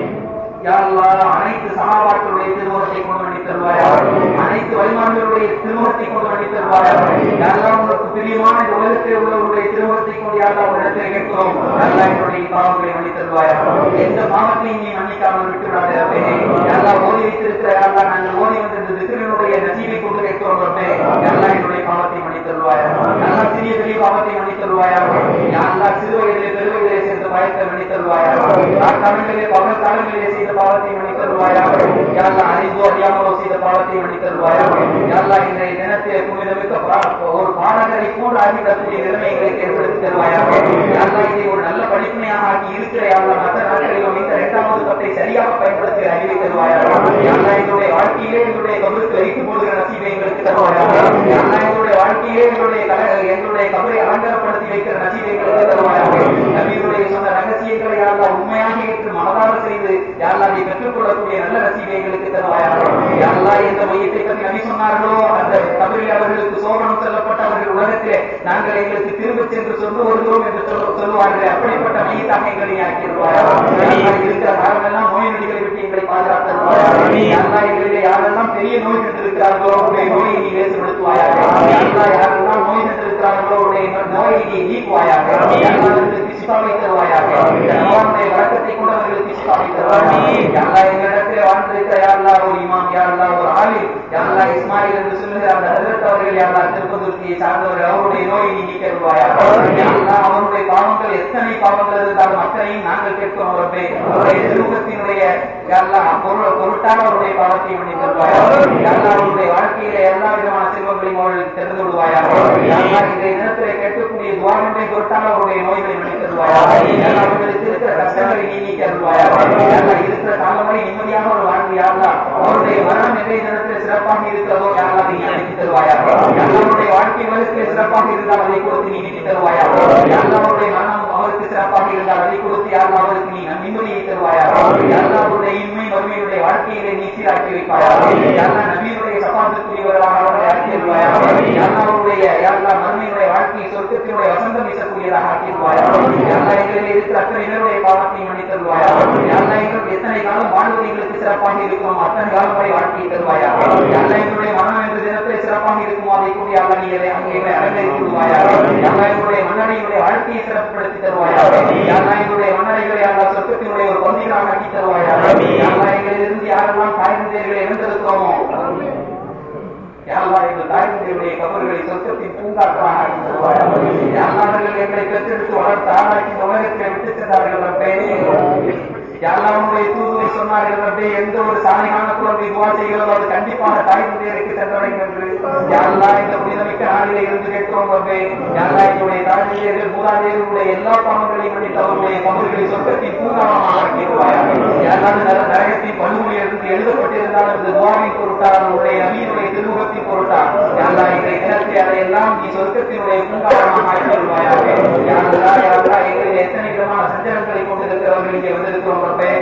Speaker 2: யா அல்லாஹ் அனைத்து சஹாபாக்களுடைய திருமுகத்தை கொண்டு மன்னித் தருவாயாக. அனைத்து வலிமான்களுடைய திருமுகத்தை கொண்டு மன்னித் தருவாயாக. யா அல்லாஹ் உனக்கு பிரியமான இந்த உலகத்தில் உள்ளவர்களுடைய திருமுகத்தை கொண்டு யா அல்லாஹ் உன்னிடத்தில் கேட்கிறோம். யா அல்லாஹ் என்னுடைய பாவங்களை மன்னித் தருவாயாக. எந்த பாவத்தையும் நீ மன்னிக்காமல் விட்டுவிடாதே ரப்பே. யா அல்லாஹ் ஓதி வைத்திருக்கிற யா அல்லாஹ் நாங்கள் ஓதி வந்த இந்த திக்ரினுடைய நசீபை கொண்டு கேட்கிறோம் ரப்பே. யா அல்லாஹ் என்னுடைய பாவத்தை மன்னித் தருவாயாக. யா அல்லாஹ் சிறிய பெரிய பாவத்தை மன்னித் தருவாயாக. யா அல்லாஹ் சிறு வயதிலே பெருவயதிலே சேர்ந்த பயத்தை மன்னித் தருவாயாக. காலங்களிலே பகல் காலங்களிலே செய்த பாவத்தை மன்னித் தருவாயாக. யா அல்லாஹ் அறிந்தோ அறியாமலோ செய்த பாவத்தை மன்னித் தருவாயாக. யா அல்லாஹ் இன்றைய தினத்திலே புனிதமிக்க ஒரு பாடகரை கூட அறிவிக்கக்கூடிய நிலைமைகளை ஏற்படுத்தி தருவாயாக. யா அல்லாஹ் இதை ஒரு நல்ல படிப்பினையாக ஆக்கி இருக்கிற யா அல்லாஹ் மற்ற நாட்களிலும் இந்த 2வது பத்தை சரியாக பயன்படுத்தி எங்களுக்கு அறிவை தருவாயாக. எங்களுடைய வாழ்க்கையிலே எங்களுடைய கபருக்கு வைத்து போடுகிற நசீபை எங்களுக்கு தருவாயாக. எங்களுடைய வாழ்க்கையிலே எங்களுடைய கபரை அலங்கரப்படுத்தி வைக்கிற நசீபை எங்களுக்கு தருவாயாக. நபியுடைய சொன்ன ரகசியங்களை யாரெல்லாம் உண்மையாக ஏற்று மனதார செய்து யாரெல்லாம் அதை பெற்றுக்கொள்ளக்கூடிய நல்ல நசீபை எங்களுக்கு தருவாயாக. யாரெல்லாம் எந்த மையத்தை பற்றி நபி சொன்னார்களோ அந்த கபரில் அவர்களுக்கு சோகனம் சொல்லப்பட்டவர்கள் உலகத்திலே நாங்கள் எங்களுக்கு திரும்ப சென்று சொந்த வருகிறோம் என்று சொல்லுவார்கள். அப்படிப்பட்ட மையத்தாக எங்களை ஆக்கிடுவார்கள். இருக்கிற காரணமெல்லாம் நோய் நொடிகளை விட்டு எங்களை பாதுகாத்தருவார்கள். எங்களிலே யாரெல்லாம் பெரிய நோய் கண்டிருக்கிறார்களோ அவருடைய நோயை நீ வேசுபடுத்துவாயாக. யாரெல்லாம் நோய் கண்டிருக்கிறார்களோ அவருடைய நோயை நீ நீக்குவாயாக. அவர்களுக்கு சிபாவை தருவாயாக. அவனுடைய வழக்கத்தை கொண்டவர்களுக்கு சிபாவை தருவாயாக. எங்களிடத்தில் வாழ்ந்திருக்கிற யாரெல்லாம் ஒரு இமாம், யாரெல்லாம் ஒரு ஆலிம், யாரெல்லாம் இஸ்மாயில் என்று சொல்லுகிற அந்த ஹஜ்ரத் அவர்கள் யாரெல்லாம் திருப்பதியை சார்ந்தவர்கள் அவருடைய நோயை நீ நீக்கிடுவாயாக. அவருடைய பாவங்கள் எத்தனை பாவங்கள் இருந்தாலும் அத்தனையும் நாங்கள் கேட்கிறோம். அவருடைய திருமுகத்தினுடைய பொருட்டான அவருடைய பாவத்தை பண்ணி தருவாயாக. அவருடைய வாழ்க்கையில எல்லா விதமான செல்வங்களையும் அவர்களுக்கு திறந்து விடுவாயாக. இன்றைய தினத்திலே கேட்கக்கூடிய துவாரனுடைய பொருட்டான அவருடைய நோய்களை பண்ணி தருவாயாக. அவர்களுக்கு இருக்கிற கஷ்டங்களை நீ நீக்கி தருவாயாக. இருக்கிற காலமுறை நிம்மதியாக ஒரு வாழ்ந்து யாரெல்லாம் அவருடைய மரணம் எந்த தினத்தில் சிறப்பாக இருக்கிறதோ யாரெல்லாம் நீ அனுப்பி தருவாயாக. அவருடைய வாழ்க்கை வளர்ச்சியில் சிறப்பாக இருந்தால் அதை கொடுத்து நீ நீக்கி தருவாயாக. அவருடைய மரணம் அவருக்கு சிறப்பாக இருந்தால் அதை கொடுத்து யாரும் அவருக்கு நீ நிம்மதியை தருவாயாக. அவருடைய இன்மை மறுமையுடைய வாழ்க்கையிலே நீ சீராக்கி வைப்பாயாக. நபியுடைய சபாத்துக்குரியவர்களாக அவர்களை ஆக்கி தருவாயாக. அவருடைய மறுமையுடைய வாழ்க்கையை சொர்க்கத்தினுடைய வசந்தம் வீசக்கூடியதாக ஆக்கிடுவாயாக. எங்களில் இருக்கிற அத்தனை பேருடைய பாவத்தை மன்னித்து தருவாயாக. எங்களுக்கு எத்தனை காலம் வாழ்வது எங்களுக்கு சிறப்பாக இருக்கும் அத்தனை காலம் வரை வாழ்க்கையை தருவாயாக. எங்களுடைய மரணம் என்ற தினத்தை சிறப்பாக இருக்குமோ அதை கூடிய அங்கே அலங்கரித்து விடுவாயாக. எங்களுடைய மன்னரையுடைய வாழ்க்கையை சிறப்புப்படுத்தி தருவாயாக. எங்களுடைய மன்னரைகளை சொர்க்கத்தினுடைய ஒரு பகுதிகளாக ஆக்கி தருவாயாக. எங்களிலிருந்து யாரெல்லாம் தாய்ந்தேர்களை இழந்திருக்கிறோமோ யாரெல்லாம் எங்கள் தாய்ந்தேருடைய கபர்களை சொர்க்கத்தின் பூங்காற்றாக ஆக்கி தருவாயாக. யாரெல்லாம் எங்களை பெற்றெடுத்து வளர்த்து ஆராய்ச்சி இந்த உலகத்தை விட்டு சென்றார்கள். யாரெல்லாமுடைய தூதுவை சொன்னார்கள். எந்த ஒரு சாலையான குழந்தை துவா செய்கிறதோ அது கண்டிப்பாக தாய் தந்தையருக்கு சென்றடையும் என்று யாரெல்லாம் இந்த புனிதமிக்க நாளிலே இருந்து கேட்கிறோம். யாரெல்லாம் எங்களுடைய தாய்ந்தேர்கள் மூதாதையர்களுடைய எல்லா பாவங்களையும் மன்னித்து அவருடைய கபர்களை சொர்க்கத்தின் பூங்காவமாக ஆக்கிடுவாயாக. யாரெல்லாம் நரகத்தின் படுகொலியிலிருந்து எழுதப்பட்டிருந்தால் இந்த துவாவின் பொருட்டால் அவருடைய நபியினுடைய திருமுகத்தின் பொருட்டால் யாரெல்லாம் எங்களை நிலத்தை அதையெல்லாம் நீ சொர்க்கத்தினுடைய பூங்காவமாக ஆக்கிடுவாயாக. யாரெல்லாம் எங்களை எத்தனை விதமான சஞ்சலங்களை கொண்டிருக்கிறவர்கள் இங்கே வந்திருக்கிறோம்.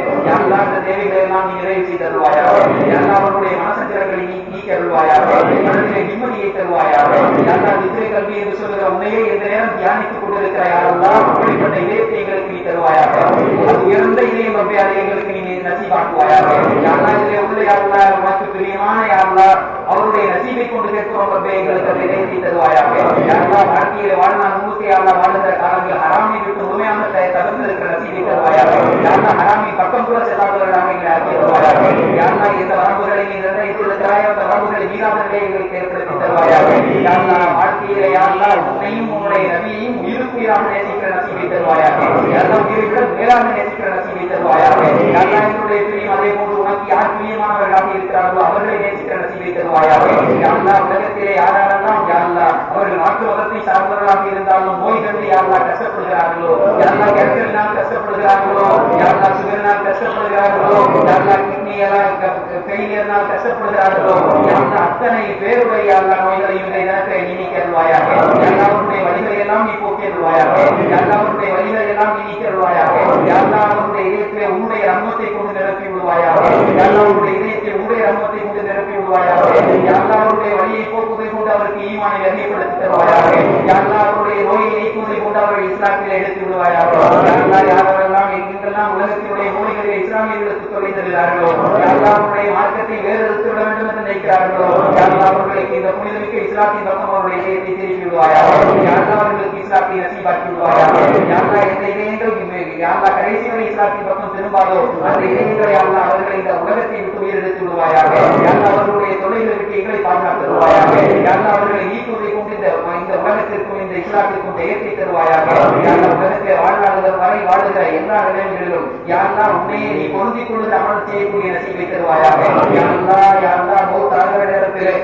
Speaker 2: அந்த தேவைகளை எல்லாம் நீ நிறைவு செய்து தருவாயாக. அவர்களுடைய மனசஞ்சலங்களை நீ நீக்கருள்வாயாக. நிம்மதியை தருவாயாக. வித்திரை கல்வி என்று சொல்கிற உண்மையை எந்த நேரம் தியானித்துக் கொண்டிருக்கிற யாரெல்லாம் அப்படிப்பட்ட இதயத்தை எங்களுக்கு நீ தருவாயாக. அது உயர்ந்த இதயம் ரப்பே அதை எங்களுக்கு நீ நசீபாக்குவாயாக. இதிலே உள்ள யாரெல்லாம் உனக்கு பிரியமான யாரெல்லாம் அவருடைய நசீபை கொண்டு கேட்கிறோம் ரப்பே எங்களுக்கு அதை இதயத்தை தருவாயாக. யாரெல்லாம் வாழ்க்கையில வாழ்நாள் முழுக்க யாரெல்லாம் வாழ்ந்த காலங்கள் ஹராமை விட்டு முழுமையான தகர்ந்து இருக்கிற நசீபை தருவாயாக. ஹராமி பக்கம் கூட செல்லாதவர்களாக எங்களை ஆக்கி தருவாயாக. யாரெல்லாம் எந்த வரம்புகளை நீ நிர்ணயித்திருக்கிறாயோ அந்த வரம்புகளை மீறாத நிலையை எங்களுக்கு ஏற்படுத்தி தருவாயாக. யாரெல்லாம் வாழ்க்கையில யாரெல்லாம் உன்னையும் உன்னுடைய நபியையும் உயிருக்குயிராக நேசிக்கிற நசீபை தருவாயாக. யாரெல்லாம் உயிரை விட மேலாக நேசிக்கிற நசீபை தருவாயாக. யாரெல்லாம் என்னுடைய பிரியம் அதே போன்று உனக்கு யார் பிரியமானவர்களாக இருக்கிறார்களோ அவர்களை நேசிக்கிற நசீபை தருவாயாக. யாரெல்லாம் உலகத்திலே யாரெல்லாம் அவர்கள் மாற்று மதத்தை சார்ந்தவர்களாக இருந்தாலும் நோய் கண்டு யாரெல்லாம் கஷ்டப்படுகிறார்களோ, யாரெல்லாம் கேன்சரினால் கஷ்டப்படுகிறார்களோ, யாரெல்லாம் சுகரினால் கஷ்டப்படுகிறார்களோ, யாரெல்லாம் கிட்னியால் ஃபெயிலியர்னால் கஷ்டப்படுகிறார்களோ, யாரெல்லாம் அத்தனை பேருடைய யாரெல்லாம் நோய்களையும் இதை நினைக்க நீக்கிடுவாயாக. யாரெல்லாவுடைய வழிகளை எல்லாம் நீ போக்கிடுவாயாக. யாரெல்லாவுடைய வழிகளை எல்லாம் நீ நீக்கிடுவாயாக. யாரெல்லாவுடைய இதயத்திலே உன்னுடைய ரம்மத்தை கொண்டு நிரப்பி விடுவாயாக. யாரெல்லாவுடைய இதயத்தில் உன்னுடைய ரம்மத்தை கொண்டு நிரப்பி விடுவாயாக. யாரெல்லாவுடைய வழியை போக்குவதை கொண்டு அவருக்கு ஈமானை அறிமுகப்படுத்தி தருவாயாக. யாரெல்லாவுடைய நோயை நீக்குவதை கொண்டு அவர்கள் இஸ்லாமில் எடுத்து விடுவாயாக. யாரெல்லாம் எங்கெல்லாம் உலகத்தினுடைய மொழிகளை இஸ்லாமியர்களுக்கு சொல்லித் தருகிறார்களோ, யாரெல்லாவுடைய மார்க்கத்தை வேறு எடுத்து விட வேண்டும் என்று நினைக்கிறார்களோ, யாரெல்லாம் அவர்களுக்கு இந்த புனிதமிக்க இஸ்லாத்தின் பக்கம் அவருடைய இதயத்தை திருப்பி விடுவாயாக. யாரெல்லாம் அவர்களுக்கு இஸ்லாத்தை நசீபாக்கி விடுவாயாக. யாரெல்லாம் எந்த இதயங்கள் யாரெல்லாம் கடைசி வரை இஸ்லாத்தின் பக்கம் திரும்பாதோ அந்த இதயங்களை யாரெல்லாம் அவர்களை இந்த உலகத்தை விட்டு உயிர் எடுத்து விடுவாயாக. யாரெல்லாம் அவர்களுடைய தொழில்களை விட்டு எங்களை பாதுகாத்து தருவாயாக. யாரெல்லாம் அவர்களை நீக்குவதை கொண்டு இந்த உலகத்திற்கும் இந்த இஸ்லாத்திற்கும் ஜெயத்தை தருவாயாக. யாரெல்லாம் உலகத்தை வாழ்நாடுகள் வரை வாழுகிற எல்லா நிலைகளிலும் யாரெல்லாம் உண்மையை நீ பொருந்திக் கொண்டு அமல் செய்யக்கூடிய நசீபை தருவாயாக. யாரெல்லாம் மூத்தாகிற நேரத்தில்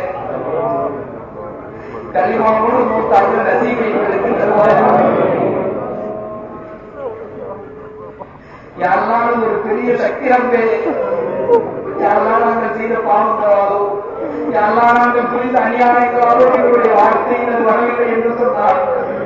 Speaker 2: கலிமாவோடு மூத்தாகிற நசீபை எங்களுக்கு தருவாயாக. யாரெல்லாம் ஒரு பெரிய சக்தி ரப்பே யாரெல்லாம் நாங்கள் செய்த பாவங்களாலோ யாரெல்லாம் நாங்கள் புரிந்த அநியாயங்களாலோ எங்களுடைய வார்த்தையினர் வரவில்லை என்று சொன்னார்.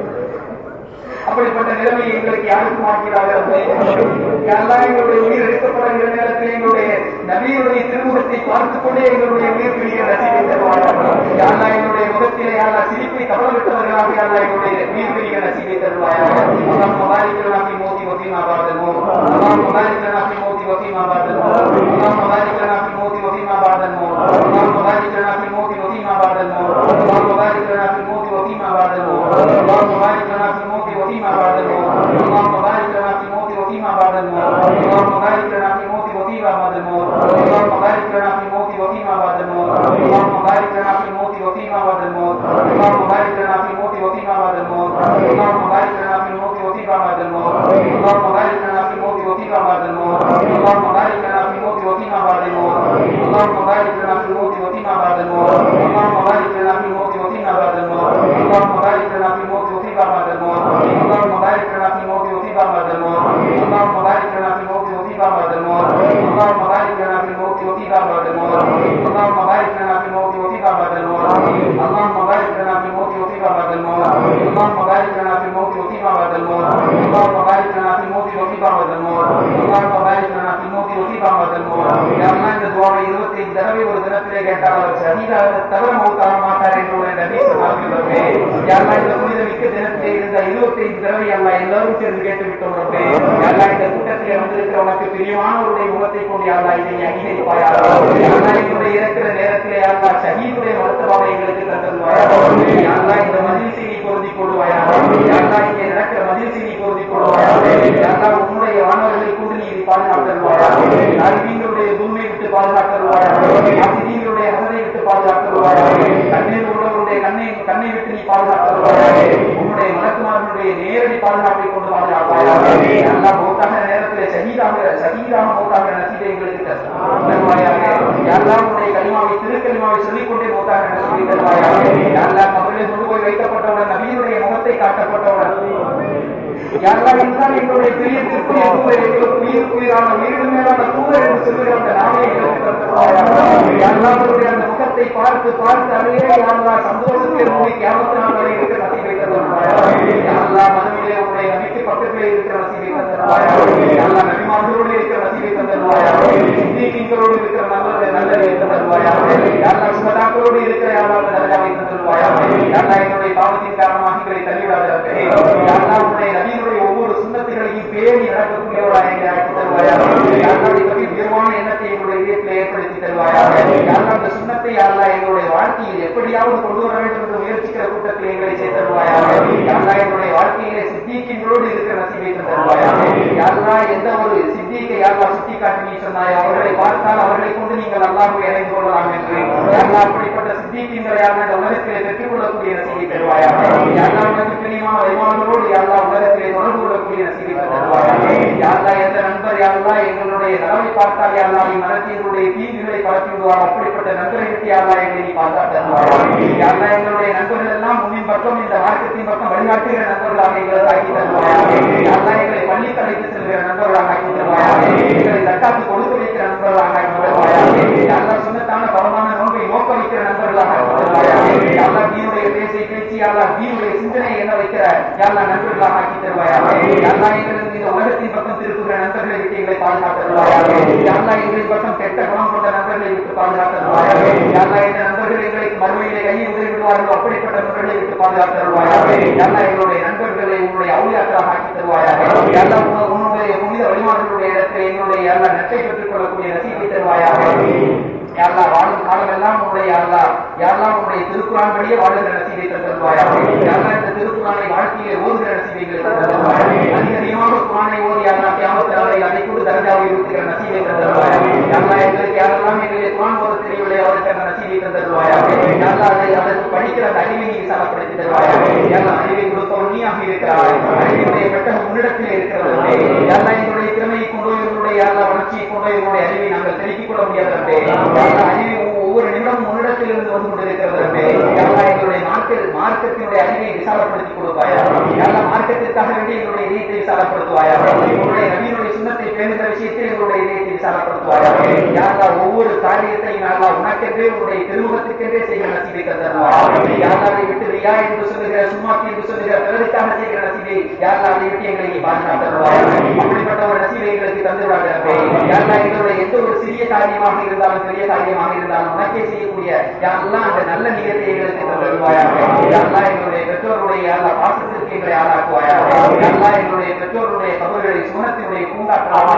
Speaker 2: அப்படிப்பட்ட நிலைமையை எங்களுக்கு யாருக்கும் ஆக்கிறார்கள். யாரெல்லாம் எங்களுடைய உயிர் எடுக்கப்படுகிற நேரத்தில் எங்களுடைய நபியுடைய திருமுகத்தை பார்த்துக் கொண்டே எங்களுடைய உயிர் பிரிய ரசிகை தருவார்கள். யாரெல்லாம் எங்களுடைய முகத்திலே யாரெல்லாம் சிரிப்பை கவலைவிட்டவர்களாக யாரெல்லாம் எங்களுடைய உயிர் பிரிய ரசிகை தருவார்கள். அல்லாம் மகாரிக்கலாமி மோதி வகீமா பாதனோ அல்லாம் மகாரிக்கலாமி மோதி வகீமா பாதனோ அல்லாம் மகாரிக்கலாமி மோதி வகீமா பாதனோ அல்லாம் மகாரிக்கலாமி மோதி வகீமா பாதனோ அல்லாம் மகாரிக்கலாமி மோதி வகீமா பாதனோ அல்லாம் மகாரிக்கலாமி மோதி وفيما بعد الموت اللهم بارك لنا في الموت وفيما بعد الموت اللهم بارك لنا في الموت وفيما بعد الموت اللهم بارك لنا في الموت وفيما بعد الموت اللهم بارك لنا في الموت وفيما بعد الموت اللهم بارك لنا في الموت وفيما بعد الموت اللهم بارك لنا في الموت وفيما بعد الموت اللهم بارك لنا في الموت وفيما بعد الموت اللهم بارك لنا في الموت وفيما بعد الموت اللهم بارك لنا في الموت وفيما بعد الموت اللهم بارك لنا في الموت وفيما بعد الموت اللهم بارك لنا في الموت وفيما بعد الموت اللهم بارك لنا في الموت وفيما بعد الموت اللهم بارك لنا في الموت وفيما بعد الموت اللهم بارك لنا في الموت وفيما بعد الموت اللهم بارك لنا في الموت وفيما بعد الموت اللهم بارك لنا في الموت وفيما بعد الموت اللهم بارك لنا في الموت وفيما بعد الموت اللهم بارك لنا في الموت وفيما بعد الموت اللهم بارك لنا في الموت وفيما بعد الموت يا الله இந்த துஆவை 25 தடவை ஒரு தினத்திலே கேட்டால் அவர் ஷஹீதாக தவிர மௌத்தாக மாட்டார் என்று ஒரு நபி சொன்னார்களே. யா அல்லாஹ் இந்த புனித மிக்க தினத்திலே இருந்த 25 தடவை அல்லாஹ் எல்லாரும் சேர்ந்து கேட்டு விட்டோம் ரப்பே. யா அல்லாஹ் இந்த கூட்டத்திலே வந்திருக்கிற உனக்கு பிரியமானவருடைய முகத்தை கொண்டு யா அல்லாஹ் இதை அங்கீகரிப்பாயாக. யா அல்லாஹ் எங்களுடைய இருக்கிற நேரத்திலே யா அல்லாஹ் ஷஹீதுடைய மர்த்தபாவை எங்களுக்கு தந்தருவாயாக. யா அல்லாஹ் இந்த மஜ்லிஸை நீ பொருந்திக் கொள்வாயாக. யா அல்லாஹ் இங்கே நடக்கிற மஜ்லிஸை நீ பொருந்திக் கொள்வாயாக. யா அல்லாஹ் உன்னுடைய வானவர்களை கொண்டு நீ பாதுகாத்தருவாயாக. அறிவிங்களுடைய துன்மை விட்டு பாதுகாத்தருவாயாக. அறிவிங்களுடைய அகதை விட்டு பாதுகாத்தருவாயாக. கண்ணீர் உள்ளவருடைய கண்ணை விட்டு நீ பாதுகாத்தருவாயாக. உன்னுடைய மலக்குமாரனுடைய நேரடி பாதுகாப்பை கொண்டு பாதுகாப்பாயாக. அல்லாஹ் மௌத்தான நேரத்திலே ஷஹீதாக மௌத்தான நசீபை எங்களுக்கு தருவாயாக. அல்லாஹ் உன்னுடைய கலிமாவை திருக்கலிமாவை சொல்லிக் கொண்டே மௌத்தான நசீபை தருவாயாக. அல்லாஹ் கபரிலே கொண்டு போய் வைக்கப்பட்டவுடன் நபியினுடைய முகத்தை காட்டப்பட்டவுடன் யாரெல்லாம் இருந்தால் எங்களுடைய பெரிய திருப்பதிய தூதர் எங்களுக்கு உயிரான உயிரின் மேலான தூதர் என்று சொல்லுகிற அந்த நாமே எங்களுக்கு தருவாயாக. அந்த முகத்தை பார்த்து அதே யாரெல்லாம் சந்தோஷத்தை நோய் கேமத்தினாலே இருக்கிற நசீபை தருவாயாக. யாரெல்லாம் மனதிலே உங்களுடைய நபிக்கு பக்கத்திலே இருக்கிற நசீபை தருவாயாக. யாரெல்லாம் நபிமார்களோடு இருக்கிற நசீபை தருவாயாக. சித்திகளோடு இருக்கிற நல்லதை தருவாயாக. யாரெல்லாம் சுமதாக்களோடு இருக்கிற யாரெல்லாம் நல்லதை தருவாயாக. யாரெல்லாம் என்னுடைய பாவத்தின் காரணமாக எங்களை தள்ளிவிடாதே. யாரெல்லாம் உன்னுடைய நபி ஒவ்வொரு சுண்ணத்துகளையும் பேணி நடக்கக்கூடியவராக ஆக்கி தருவாயாக. யாருடைய உயர்வான எண்ணத்தை எங்களுடைய இதயத்தில் ஏற்படுத்தி தருவாயாக. யாரும் அந்த சுண்ணத்தை யாரெல்லாம் எங்களுடைய வாழ்க்கையில் எப்படியாவது கொண்டு வர வேண்டும் என்று முயற்சிக்கிற கூட்டத்தில் எங்களை சேர்த்தருவாயாக. யாரெல்லாம் எங்களுடைய வாழ்க்கையிலே சித்திகளோடு இருக்கிற நசீபை தருவாயாக. யாரெல்லாம் எந்த ஒரு சித்திக்கை யாரெல்லாம் சுட்டி காட்டி நீ சொன்னாய் அவர்களை பார்த்தால் அவர்களை கொண்டு நீங்கள் அல்லாஹ்வை அடைந்து கொள்ளலாம் என்று யாரெல்லாம் அப்படிப்பட்ட சித்திகளை யாரெல்லாம் இந்த உலகத்திலே பெற்றுக் கொள்ளக்கூடிய நசீபை தருவாயாக. யாரெல்லாம் உனக்கு பிரியமான வருமானங்களோடு யாரெல்லாம் உலகத்திலே தொடர்பு கொள்ளக்கூடிய நசீபை தருவாயாக. யாரெல்லாம் எந்த நண்பர் யாரெல்லாம் எங்களுடைய நலவை பார்த்தால் யாரெல்லாம் மனத்தினுடைய தீங்குகளை பரப்பி விடுவார் அப்படிப்பட்ட நண்பரை பற்றி யாரெல்லாம் எங்களை நீ பாதுகாத்து தருவாயாக. யாரெல்லாம் எங்களுடைய நண்பர்கள் எல்லாம் முன்னின் பக்கம் இந்த மார்க்கத்தின் பக்கம் வழிகாட்டுகிற நண்பர்களாக எங்களை ஆக்கி தருவாயாக. யாரெல்லாம் எங்களை பள்ளிக்கு அழைத்து செல்கிற நண்பர்களாக ஆக்கி தருவாயாக. எங்களை தற்காத்து கொடுத்து வைக்கிற நண்பர்களாக ஆக்கி தருவாயாக. யாரெல்லாம் சுண்ணத்தான பலமான நோன்பை நோக்க வைக்கிற நண்பர்களாக ஆக்கி தருவாயாக. யாரெல்லாம் தீனுடைய பேச்சு யாரெல்லாம் தீனுடைய சிந்தனை என்ன வைக்கிற யாரெல்லாம் நண்பர்களாக ஆக்கி தருவாயாக. யாரெல்லாம் எங்களுக்கு இந்த உலகத்தின் பக்கம் திருப்புகிற நண்பர்களை விட்டு எங்களை பாதுகாத்து தருவாயாக. யாரெல்லாம் எங்களின் பக்கம் கெட்ட குணம் கொண்ட நண்பர்களை விட்டு பாதுகாத்து தருவாயாக. யாரெல்லாம் இந்த நண்பர்கள் எங்களுக்கு மறுமையிலே கையை உதவி விடுவார்களோ அப்படிப்பட்ட நண்பர்களை விட்டு பாதுகாத்து தருவாயாக. யாரெல்லாம் எங்களுடைய நண்பர்களை உங்களுடைய அவுளியாக்களாக ஆக்கி தருவாயாக. யாரெல்லாம் உன்னுடைய புனித வழிமாடுகளுடைய இடத்தில் எங்களுடைய யாரெல்லாம் நட்டை பெற்றுக் கொள்ளக்கூடிய நசீபை தருவாயாக. யாரெல்லாம் வாழும் காலமெல்லாம் உன்னுடைய யாரெல்லாம் உன்னுடைய திருக்குறான் படியே வாழுகிற நசீபை தருவாயாக. யாரெல்லாம் இந்த திருக்குறானை வாழ்க்கையிலே ஓதுகிற நசீபை தருவாயாக. அதிகமாக குரானை ஓதி யாரெல்லாம் கியாமத் நாளில் அதை கூட தரஜாவை இருக்கிற நசீபை தருவாயாக. யாரெல்லாம் எங்களுக்கு யாரெல்லாம் எங்களுடைய குரான் ஓத தெரியவில்லை அவருக்கு அந்த நசீபை தருவாயாக. யாரெல்லாம் அதற்கு படிக்கிற அந்த அறிவை நீ விசாலப்படுத்தி தருவாயாக. யாரெல்லாம் அறிவை கொடுத்தவன் நீயாக இருக்கிறாய். அறிவினுடைய பெட்டகம் முன்னிடத்திலே இருக்கிறது. யாரெல்லாம் எங்களுடைய திறமையை கொண்டோ எங்களுடைய யாரெல்லாம் வளர்ச்சியை கொண்டோ எங்களுடைய அறிவை நாங்கள் பெருக்கிக் கொள்ள முடியாதே. அறிவை ஒவ்வொரு நிமிடமும் முன்னிடத்திலிருந்து வந்து கொண்டிருக்கிறது. யாரெல்லாம் எங்களுடைய மார்க்கத்தினுடைய அறிவை விசாலப்படுத்தி கொடுப்பாயா. யாரெல்லாம் மார்க்கத்திற்காக வேண்டி எங்களுடைய இதயத்தை விசாலப்படுத்துவாயா. உங்களுடைய நபியினுடைய சுண்ணத்தை பேணுகிற விஷயத்தில் எங்களுடைய இதயத்தை விசாலப்படுத்துவாயாக. யா அல்லாஹ் ஒவ்வொரு காரியத்தையும் யா அல்லாஹ் உனக்கென்றே உன்னுடைய திருமுகத்துக்கென்றே செய்கிற நசீபை தருவாயாக. யா அல்லாஹ் விட்டு ரியா என்று சொல்லுகிற சும்மாத்தி என்று சொல்லுகிற பிறருக்காக செய்கிற நசீபை யா அல்லாஹ் அதை விட்டு எங்களை பாதுகாத்து தருவாயாக. அப்படிப்பட்ட ஒரு நசீபை எங்களுக்கு தந்துவிடாதே. யா அல்லாஹ் எங்களுடைய எந்த ஒரு சிறிய காரியமாக இருந்தாலும் பெரிய காரியமாக இருந்தாலும் உனக்கே செய்யக்கூடிய யா அல்லாஹ் அந்த நல்ல நிகழ்ச்சியை எங்களுக்கு தந்துவிடுவாயாக. யா அல்லாஹ் எங்களுடைய பெற்றோருடைய யா அல்லாஹ் பாசத்திற்கு எங்களை ஆளாக்குவாயாக. யா அல்லாஹ் எங்களுடைய பெற்றோருடைய கபர்களை சுமத்தினுடைய பூங்காற்றமாக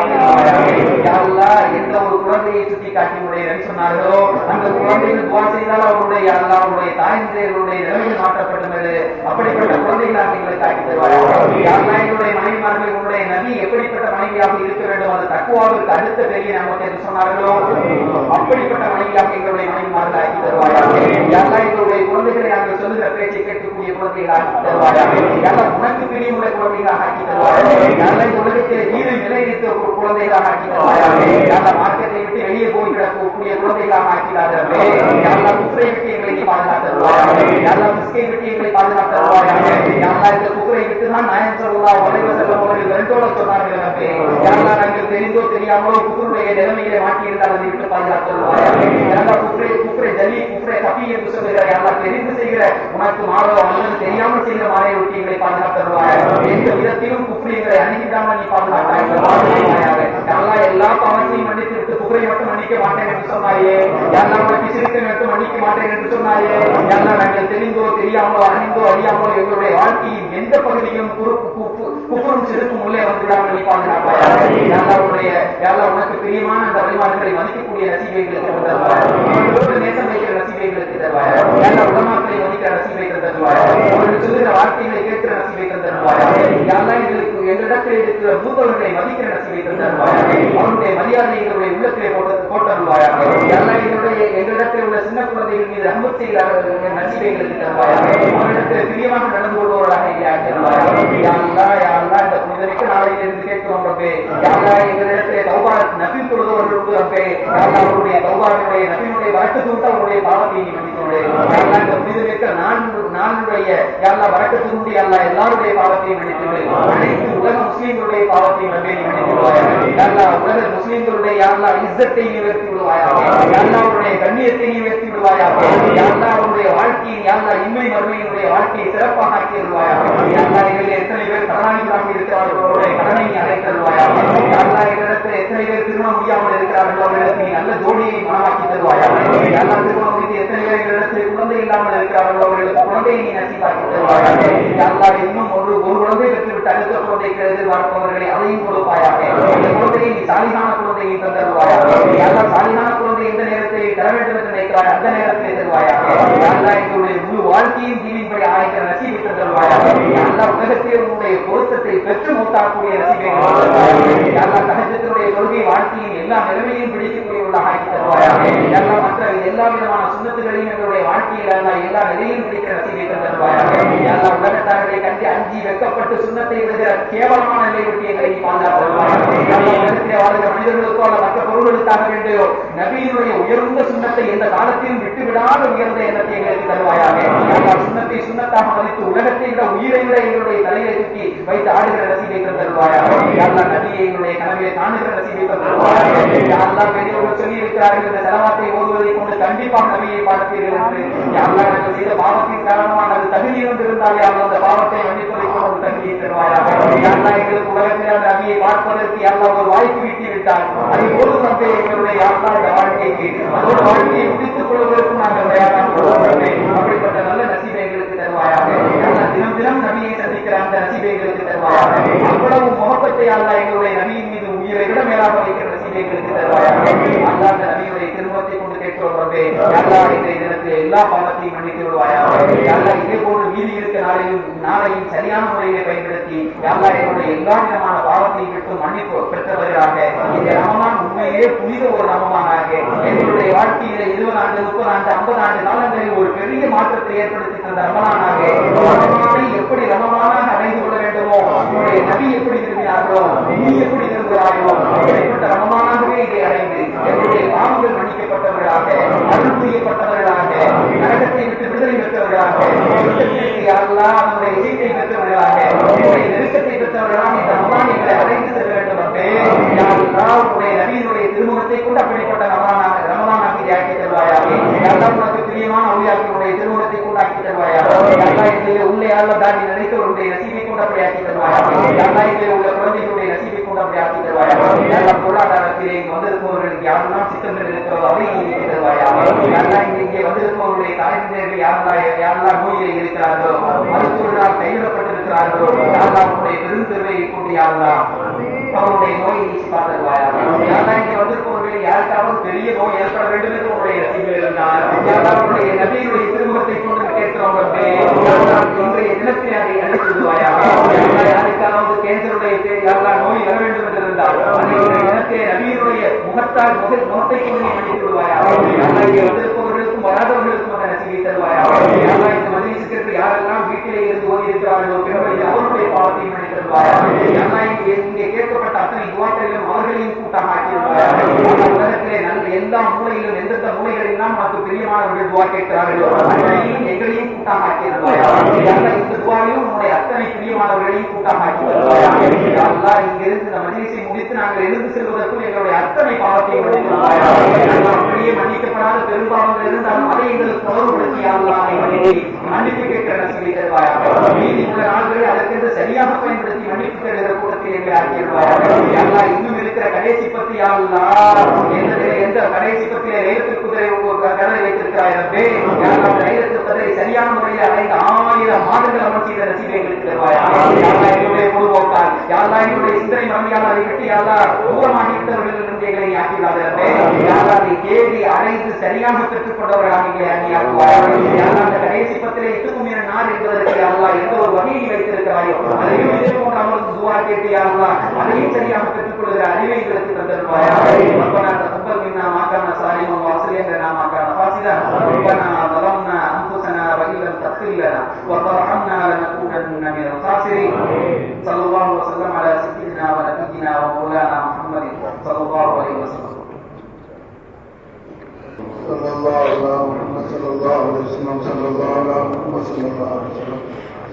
Speaker 2: யா அல்லாஹ் எந்த ஒரு குழந்தையை சுட்டி காட்டி நபி சொன்னார்களோ அந்த குழந்தைகள் துவா செய்தால் அவருடைய அல்லாஹ் அவருடைய தாய்ந்தர்களுடைய நிலைமையில் மாற்றப்பட்டது. அப்படிப்பட்ட குழந்தைகளாக எங்களுக்கு ஆக்கி தருவாயாக. யா அல்லாஹ் எங்களுடைய மனைவிமார்கள் உன்னுடைய நபி எப்படிப்பட்ட மனைவியாக இருக்க வேண்டும் அந்த தக்குவாவிற்கு அடுத்த பெரிய நமக்கு என்று சொன்னார்களோ அப்படிப்பட்ட மனைவியாக எங்களுடைய மனைவிமார்கள் ஆக்கி தருவாயாக. யா அல்லாஹ் எங்களுடைய குழந்தைகளை நாங்கள் சொல்லுகிற பேச்சை கேட்கக்கூடிய குழந்தைகளாக ஆக்கி தருவாயாக. யா அல்லாஹ் உனக்கு பிரியமுள்ள குழந்தைகளாக ஆக்கி தருவாயாக. யா அல்லாஹ் இந்த உலகத்தில் நீரை நிலைநிறுத்த குழந்தைகளாக ஆக்கி தருவாயாக. யா அல்லாஹ் மார்க்கத்தை விட்டு வெளியே போய் கிடக்கக்கூடிய குழந்தைகளாக ஆக்கிறார்கள். யா அல்லாஹ் குஃப்ரை விட்டு எங்களை பாதுகாத்து தருவாயாக. யா அல்லாஹ் மிஸ்கை விட்டு எங்களை பாதுகாத்து தருவாயாக. யா அல்லாஹ் இந்த குஃப்ரை விட்டு தான் நாயகம் ஸல்லல்லாஹு அலைஹி வஸல்லம் அவர்கள் விரண்டோட சொன்னார்கள். யா அல்லாஹ் நாங்கள் தெரிந்தோ தெரியாமலோ குஃப்ருடைய நிலைமையை மாற்றியிருந்தால் அதை விட்டு பாதுகாத்து தருவாயாக. யா அல்லாஹ் குஃப்ரை ஜலி குஃப்ரை கஃபி என்று சொல்லுகிற யா அல்லாஹ் தெரிந்து செய்கிற உனக்கு மாறோ அல்லது தெரியாமல் செய்கிற மாறையை விட்டு எங்களை பாதுகாத்து தருவாயாக. எந்த விதத்திலும் குஃப்ரை எங்களை அணுகிடாமல் நீ பாதுகாத்தாயாக. யா அல்லாஹ் எல்லா பாவத்தையும் மன்னித்து விட்டு குஃப்ரை மட்டும் மன்னிக்க மாட்டேன் என்று சொன்னாயே. யா அல்லாஹ் உனக்கு சிறுக்கை மட்டும் மன்னிக்க மாட்டேன் என்று சொன்னாயே. யா அல்லாஹ் நாங்கள் தெரிந்தோ தெரியாமலோ அறிந்தோ அறியாமலோ எங்களுடைய வாழ்க்கையின் எந்த பகுதியிலும் குஃப்ரும் சிறுக்கும் உள்ளே வந்துவிடாமல் நீ பாதுகாப்பாயாக. யா அல்லாஹ் உனக்கு பிரியமான அந்த வழிபாடுகளை மதிக்கக்கூடிய நசீபைகளுக்கு தருவாயாக. நேசம் வைக்கிற நசீபைகளுக்கு தருவாயாக. யா அல்லாஹ் உலமாக்களை மதிக்கிற நசீபைகள் தருவாயாக. அவர்கள் சொல்லுகிற வார்த்தைகளை கேட்கிற நசீபைகள் தருவாயாக. யா அல்லாஹ் எங்களிடத்தில் இருக்கிற மூத்தவர்களை மதிக்கிற நசீபைகள் தருவாயாக. அவருடைய மரியாதை எங்களுடைய உள்ளத்திலே போட்டருவாயாக. யா அல்லாஹ் எங்களிடத்தில் உள்ள சின்ன குழந்தைகள் மீது ரஹ்மத் செய்கிற நசீபைகளுக்கு தருவாயாக. அவரிடத்தில் பிரியமாக நடந்து கொள்பவர்களாக தருவாயாக. யா அல்லாஹ் இந்த புனிதமிக்க நாளையிலிருந்து கேட்கிறோம் ரப்பே. யா அல்லாஹ் எங்களிடத்திலே தௌபா நபி தொழுதவர்கள் உண்டு ரப்பே. யா அல்லாஹ் அவருடைய தௌபாவுடைய நபியினுடைய வரக்கத்து உண்டு அவருடைய பாவத்தை நீ மன்னிக்கொண்டே. யா அல்லாஹ் இந்த புனிதமிக்க நாளுடைய யா அல்லாஹ் வரக்கத்து உண்டு யா அல்லாஹ் எல்லாருடைய பாவத்தையும் மன்னிக்கொண்டே. அனைத்து உலக முஸ்லிம்களுடைய பாவத்தையும் ரப்பே நீ மன்னிக்கொள்வாயாக. யா அல்லாஹ் உலக முஸ்லிம்களுடைய யா அல்லாஹ் இஸ்ஸத்தை நீ உயர்த்தி விடுவாயாக. யா அல்லாஹ் அவருடைய கண்ணியத்தை நீ உயர்த்தி விடுவாயாக. யா அல்லாஹ் அவருடைய வாழ்க்கையை யா அல்லாஹ் இன்மை மறுமையினுடைய வாழ்க்கையை சிறப்பாக ஆக்கி விடுவாயாக. யா அல்லாஹ் எங்களில் எத்தனை பேர் கடனாளிகளாக இருக்கிறார்கள் அவருடைய கடனை நீ அடைத்து தருவாயாக. யா அல்லாஹ் எங்களிடத்தில் எத்தனை பேர் திருமணம் முடியாமல் இருக்கிறார்கள் அவர்களுக்கு நீ நல்ல ஜோடியை மனமாக்கி தருவாயாக. யா அல்லாஹ் திருமணம் முடித்து எத்தனை பேர் எங்களிடத்தில் குழந்தை இல்லாமல் இருக்கிறார்கள் அவர்களுக்கு குழந்தையை நீ நசீபாக்கி தருவாயாக. யா அல்லாஹ் இன்னும் ஒரு குழந்தை பெற்றுவிட்டு அடுத்த குழந்தைக்கு எதிர்பார்ப்பவர்களை அதையும் கொடுப்பாயாக. அந்த குழந்தையை நீ சாலிகான குழந்தையை தருவாயாக. யா அல்லாஹ் சாலிகான குழந்தை எந்த நேரத்தில் தர வேண்டும் என்று நினைக்கிறாய் அந்த நேரத்தில் தருவாயாக. யா அல்லாஹ் எங்களுடைய முழு வாழ்க்கையும் தீவின்படி ஆய்க்கிற நசீபை தருவாயாக. யா அல்லாஹ் உலகத்தில் உன்னுடைய பொருத்தத்தை பெற்று மூத்தாக்கூடிய நசீபை யா அல்லாஹ் தஹஜ்ஜுடைய தொழுகை வாழ்க்கையின் எல்லா நிலைமையும் பிடிக்கக்கூடியவர்களாக ஆக்கி தருவாயாக. யா அல்லாஹ் மற்ற எல்லா விதமான சுன்னத்துகளையும் எங்களுடைய வாழ்க்கையில் எல்லா நிலையிலும் பிடிக்கிற நசீபை தருவாயாக. யா அல்லாஹ் உலகத்தார்களை கண்டு அஞ்சி வெட்கப்பட்டு சுன்னத்தை விடுகிற கேவலமான நிலை விட்டு எங்களை பாதுகாப்பாக. உலகத்திலே வாழ்கிற மனிதர்களுக்கோ அல்ல மற்ற பொருள்களுக்காக வேண்டியோ நபியினுடைய உயர்ந்த சுன்னத்தை எந்த காலத்திலும் விட்டுவிடாத உயர்ந்த எண்ணத்தை எங்களுக்கு தருவாயாக. சுன்னத்தை சுன்னத்தாக மதித்து உலகத்தை விட உயிரை விட எங்களுடைய தலையை தூக்கி வைத்து ஆடுகிற ரசீதை தருவாயாக. நபியை எங்களுடைய கனவிலே காணுகிற ரசீதை தருவாயாக. பெரியவர்கள் சொல்லி இருக்கிறார்கள் இந்த செலவாத்தை ஓதுவதை கொண்டு கண்டிப்பாக நபியை பார்ப்பீர்கள் என்று. நாங்கள் செய்த பாவத்தின் காரணமாக அது தகுதி கொண்டிருந்தாலே அந்த பாவத்தை மன்னிப்பதை கொண்டு ஒரு தகுதியை தருவாயாக. எங்களுக்கு உலகத்தில் நபியை பார்ப்பதற்கு யாரெல்லாம் ஒரு வாய்ப்பு வீட்டி விட்டால் அதை ஒரு நம்பே எங்களுடைய யாரெல்லாம் இந்த வாழ்க்கைக்கு அதோட வாழ்க்கையை முடித்துக் கொள்வதற்கு நாங்கள் அப்படிப்பட்ட நல்ல நசீபை எங்களுக்கு தருவாயாக. தினம் தினம் நபியை சந்திக்கிற அந்த நசீபை எங்களுக்கு தருவாயாக. அவ்வளவு முகப்பத்தை அல்லா எங்களுடைய நபியின் மீது உயிரை விட மேலாக வைக்கிற நசீபை எங்களுக்கு தருவாயாக. அல்லா அந்த நபியுடைய திருமணத்தை கொண்டு கேட்கிறோம் ரப்பே. அல்லா இன்றைய தினத்தில் எல்லா பாவத்தையும் மன்னித்து விடுவாயாக. அல்லா இதே போன்று மீதி இருக்க நாளையும் சரியான முறையை பயன்படுத்தி அல்லா எங்களுடைய எல்லா விதமான பாவத்தையும் விட்டு மன்னிப்பு பெற்றவர்களாக இந்த ரமலான் உண்மையிலே புனித ஒரு ரமலானாக எங்களுடைய வாழ்க்கையில 20 ஆண்டு 30 ஆண்டு 50 ஆண்டு காலங்களில் ஒரு பெரிய மாற்றத்தை ஏற்படுத்தி தந்த ரமலானாக ரமலானை எப்படி ரமலானாக அடைந்து கொள்ள வேண்டுமோ உங்களுடைய நபி எப்படி விரும்பினார்களோ நீ எப்படி விரும்புகிறார்களோ அப்படிப்பட்ட ரமலானாகவே இதை அடைந்து எங்களுடைய பாவங்கள் மன்னிக்கப்பட்டவர்களாக அருள் புரியப்பட்டவர்களாக நரகத்தை விட்டு விடுதலை பெற்றவர்களாக யாரெல்லாம் நம்முடைய இசைத்தை பெற்றவர்களாக நெருக்கத்தை பெற்றவர்களாக இந்த ரமலான் எங்களை அடைந்து செல்ல வேண்டும். யாரெல்லாம் உடைய நபியினுடைய ஏற்றுக்கொள்ளப்பட்ட ரமலானாக்கி ஆக்கி தருவாயாக. எல்லாம் உனக்கு பிரியமான அவுளியாக்களுடைய திருமணத்தை கொண்டாக்கி தருவாயாக. எல்லாம் இதிலே உள்ள யாரெல்லாம் தாண்டி நினைத்தவருடைய நசீபை கொண்டபடி ஆக்கி தருவாயாக. எல்லாம் இதிலே உள்ள குழந்தைகளுடைய நசீபை கொண்டபடி ஆக்கி தருவாயாக. எல்லாம் பொருளாதாரத்திலே இங்கு வந்திருப்பவர்களுக்கு யாரெல்லாம் சித்தங்கள் இருக்கிறதோ அதை நீக்கி தருவாயாக. எல்லாம் இங்கே வந்திருப்பவர்களுடைய தலைமுறைகள் யாரெல்லாம் நோயிலே இருக்கிறார்களோ, மருத்துவர்களால் கைவிடப்பட்டிருக்கிறார்களோ, யாரெல்லாம் உன்னுடைய பெருந்தெருவை கொண்டு யாரெல்லாம் அவருடைய நோயை நீக்கி பார்த்துருவாயாக. யாரெல்லாம் இங்கே வந்திருப்பவர்கள் யாருக்காவது பெரிய நோய் ஏற்பட வேண்டும் என்று உங்களுடைய நசீபில் இருந்தால் அவருடைய நபியினுடைய திருமுகத்தை கொண்டு கேட்கிறோம். இன்றைய தினத்தில் அதை அழைத்து விடுவாயாக. யாருக்காவது கேன்சருடைய யாரெல்லாம் நோய் வர வேண்டும் என்று இருந்தால் தினத்தை நபியினுடைய முகத்தால் முகத்தை கொண்டு அழைத்து விடுவாயாக. இங்கே வந்திருப்பவர்களுக்கும் வராதவர்களுக்கும் அந்த நசீபை தருவாயாக. இந்த மஜ்லிஸுக்கு யாரெல்லாம் வீட்டிலே இருந்து ஓடி இருக்கிறார்களோ அவருடைய பாவத்தை மன்னித்து தருவாயாக. இங்கே கேட்கப்பட்ட அத்தனை துவாக்களிலும் அவர்களையும் கூட்டாக ஆக்கியிருவாயாக. உலகத்திலே நல்ல எல்லா மூலையிலும் எந்தெந்த மூலைகளெல்லாம் நமக்கு பிரியமானவர்கள் துவா கேட்கிறார்களோ எங்களையும் கூட்டாக ஆக்கியிருவாயாக. இந்த துவாவையும் உன்னுடைய அத்தனை பிரியமானவர்களையும் கூட்டாக ஆக்கி வருவாயாக. இங்கிருந்து இந்த மஜ்லிஸை முடித்து நாங்கள் எழுந்து செல்வதற்கும் எங்களுடைய அத்தனை பாவத்தையும் மன்னித்திருவாயாக. அப்படியே மன்னிக்கப்படாத பெரும்பாவங்கள் இருந்தாலும் அதை எங்களுக்கு தொடர்புபடுத்தி மன்னிப்பு கேட்கிற நசீபை தருவாயாக. மீதி உள்ள நாள்களை அதற்கென்று சரியாக பயன்படுத்தி மன்னிப்பு கேட்கிற கூட்டத்தில் எங்களை ஆக்கியிருவாயாக. இன்னும் இருக்கிற கடைசி பத்தி எந்த கடைசி பத்தியில லைலத்துல் குத்ரை கடலை வைத்திருக்கிறாயிரப்பே லைலத்துல் குத்ரை சரியான முறையில் அடைந்த 1000 மாதங்கள் அமல் செய்த நசீபை எங்களுக்கு தருவாயாக. என்னுடைய பொதுவோக்கால் என்னுடைய சிந்தனை மறமையால் அதை விட்டு தூரமாக இருந்தவர்களிலிருந்து எங்களை ஆக்கிவிடாதே. அதை தேடி அடைந்து சரியாக பெற்றுக் கொண்டவர்களாக எங்களை அணியாக்குவார்கள். அந்த கடைசி பத்திரை இதுக்கும் நாள் என்பதற்கு எந்த ஒரு வகையை வைத்திருக்கிறாயோ அதையும் இதே போன்ற அமர்ந்து துவா கேட்டு அதையும் சரியாக பெற்றுக் கொள்கிற அறிவை எங்களுக்கு தந்திருவாயாக. تقبل منا ما كان صالحا واصلح لنا ما كان فاسدا. ربنا ظلمنا انفسنا وان لم تغفر لنا وترحمنا لنكونن من الخاسرين. صلى الله وسلم على سيدنا ونبينا ومولانا محمد صلى الله عليه وسلم.
Speaker 3: صلى الله على محمد صلى الله عليه وسلم. صلى الله على محمد صلى الله عليه وسلم.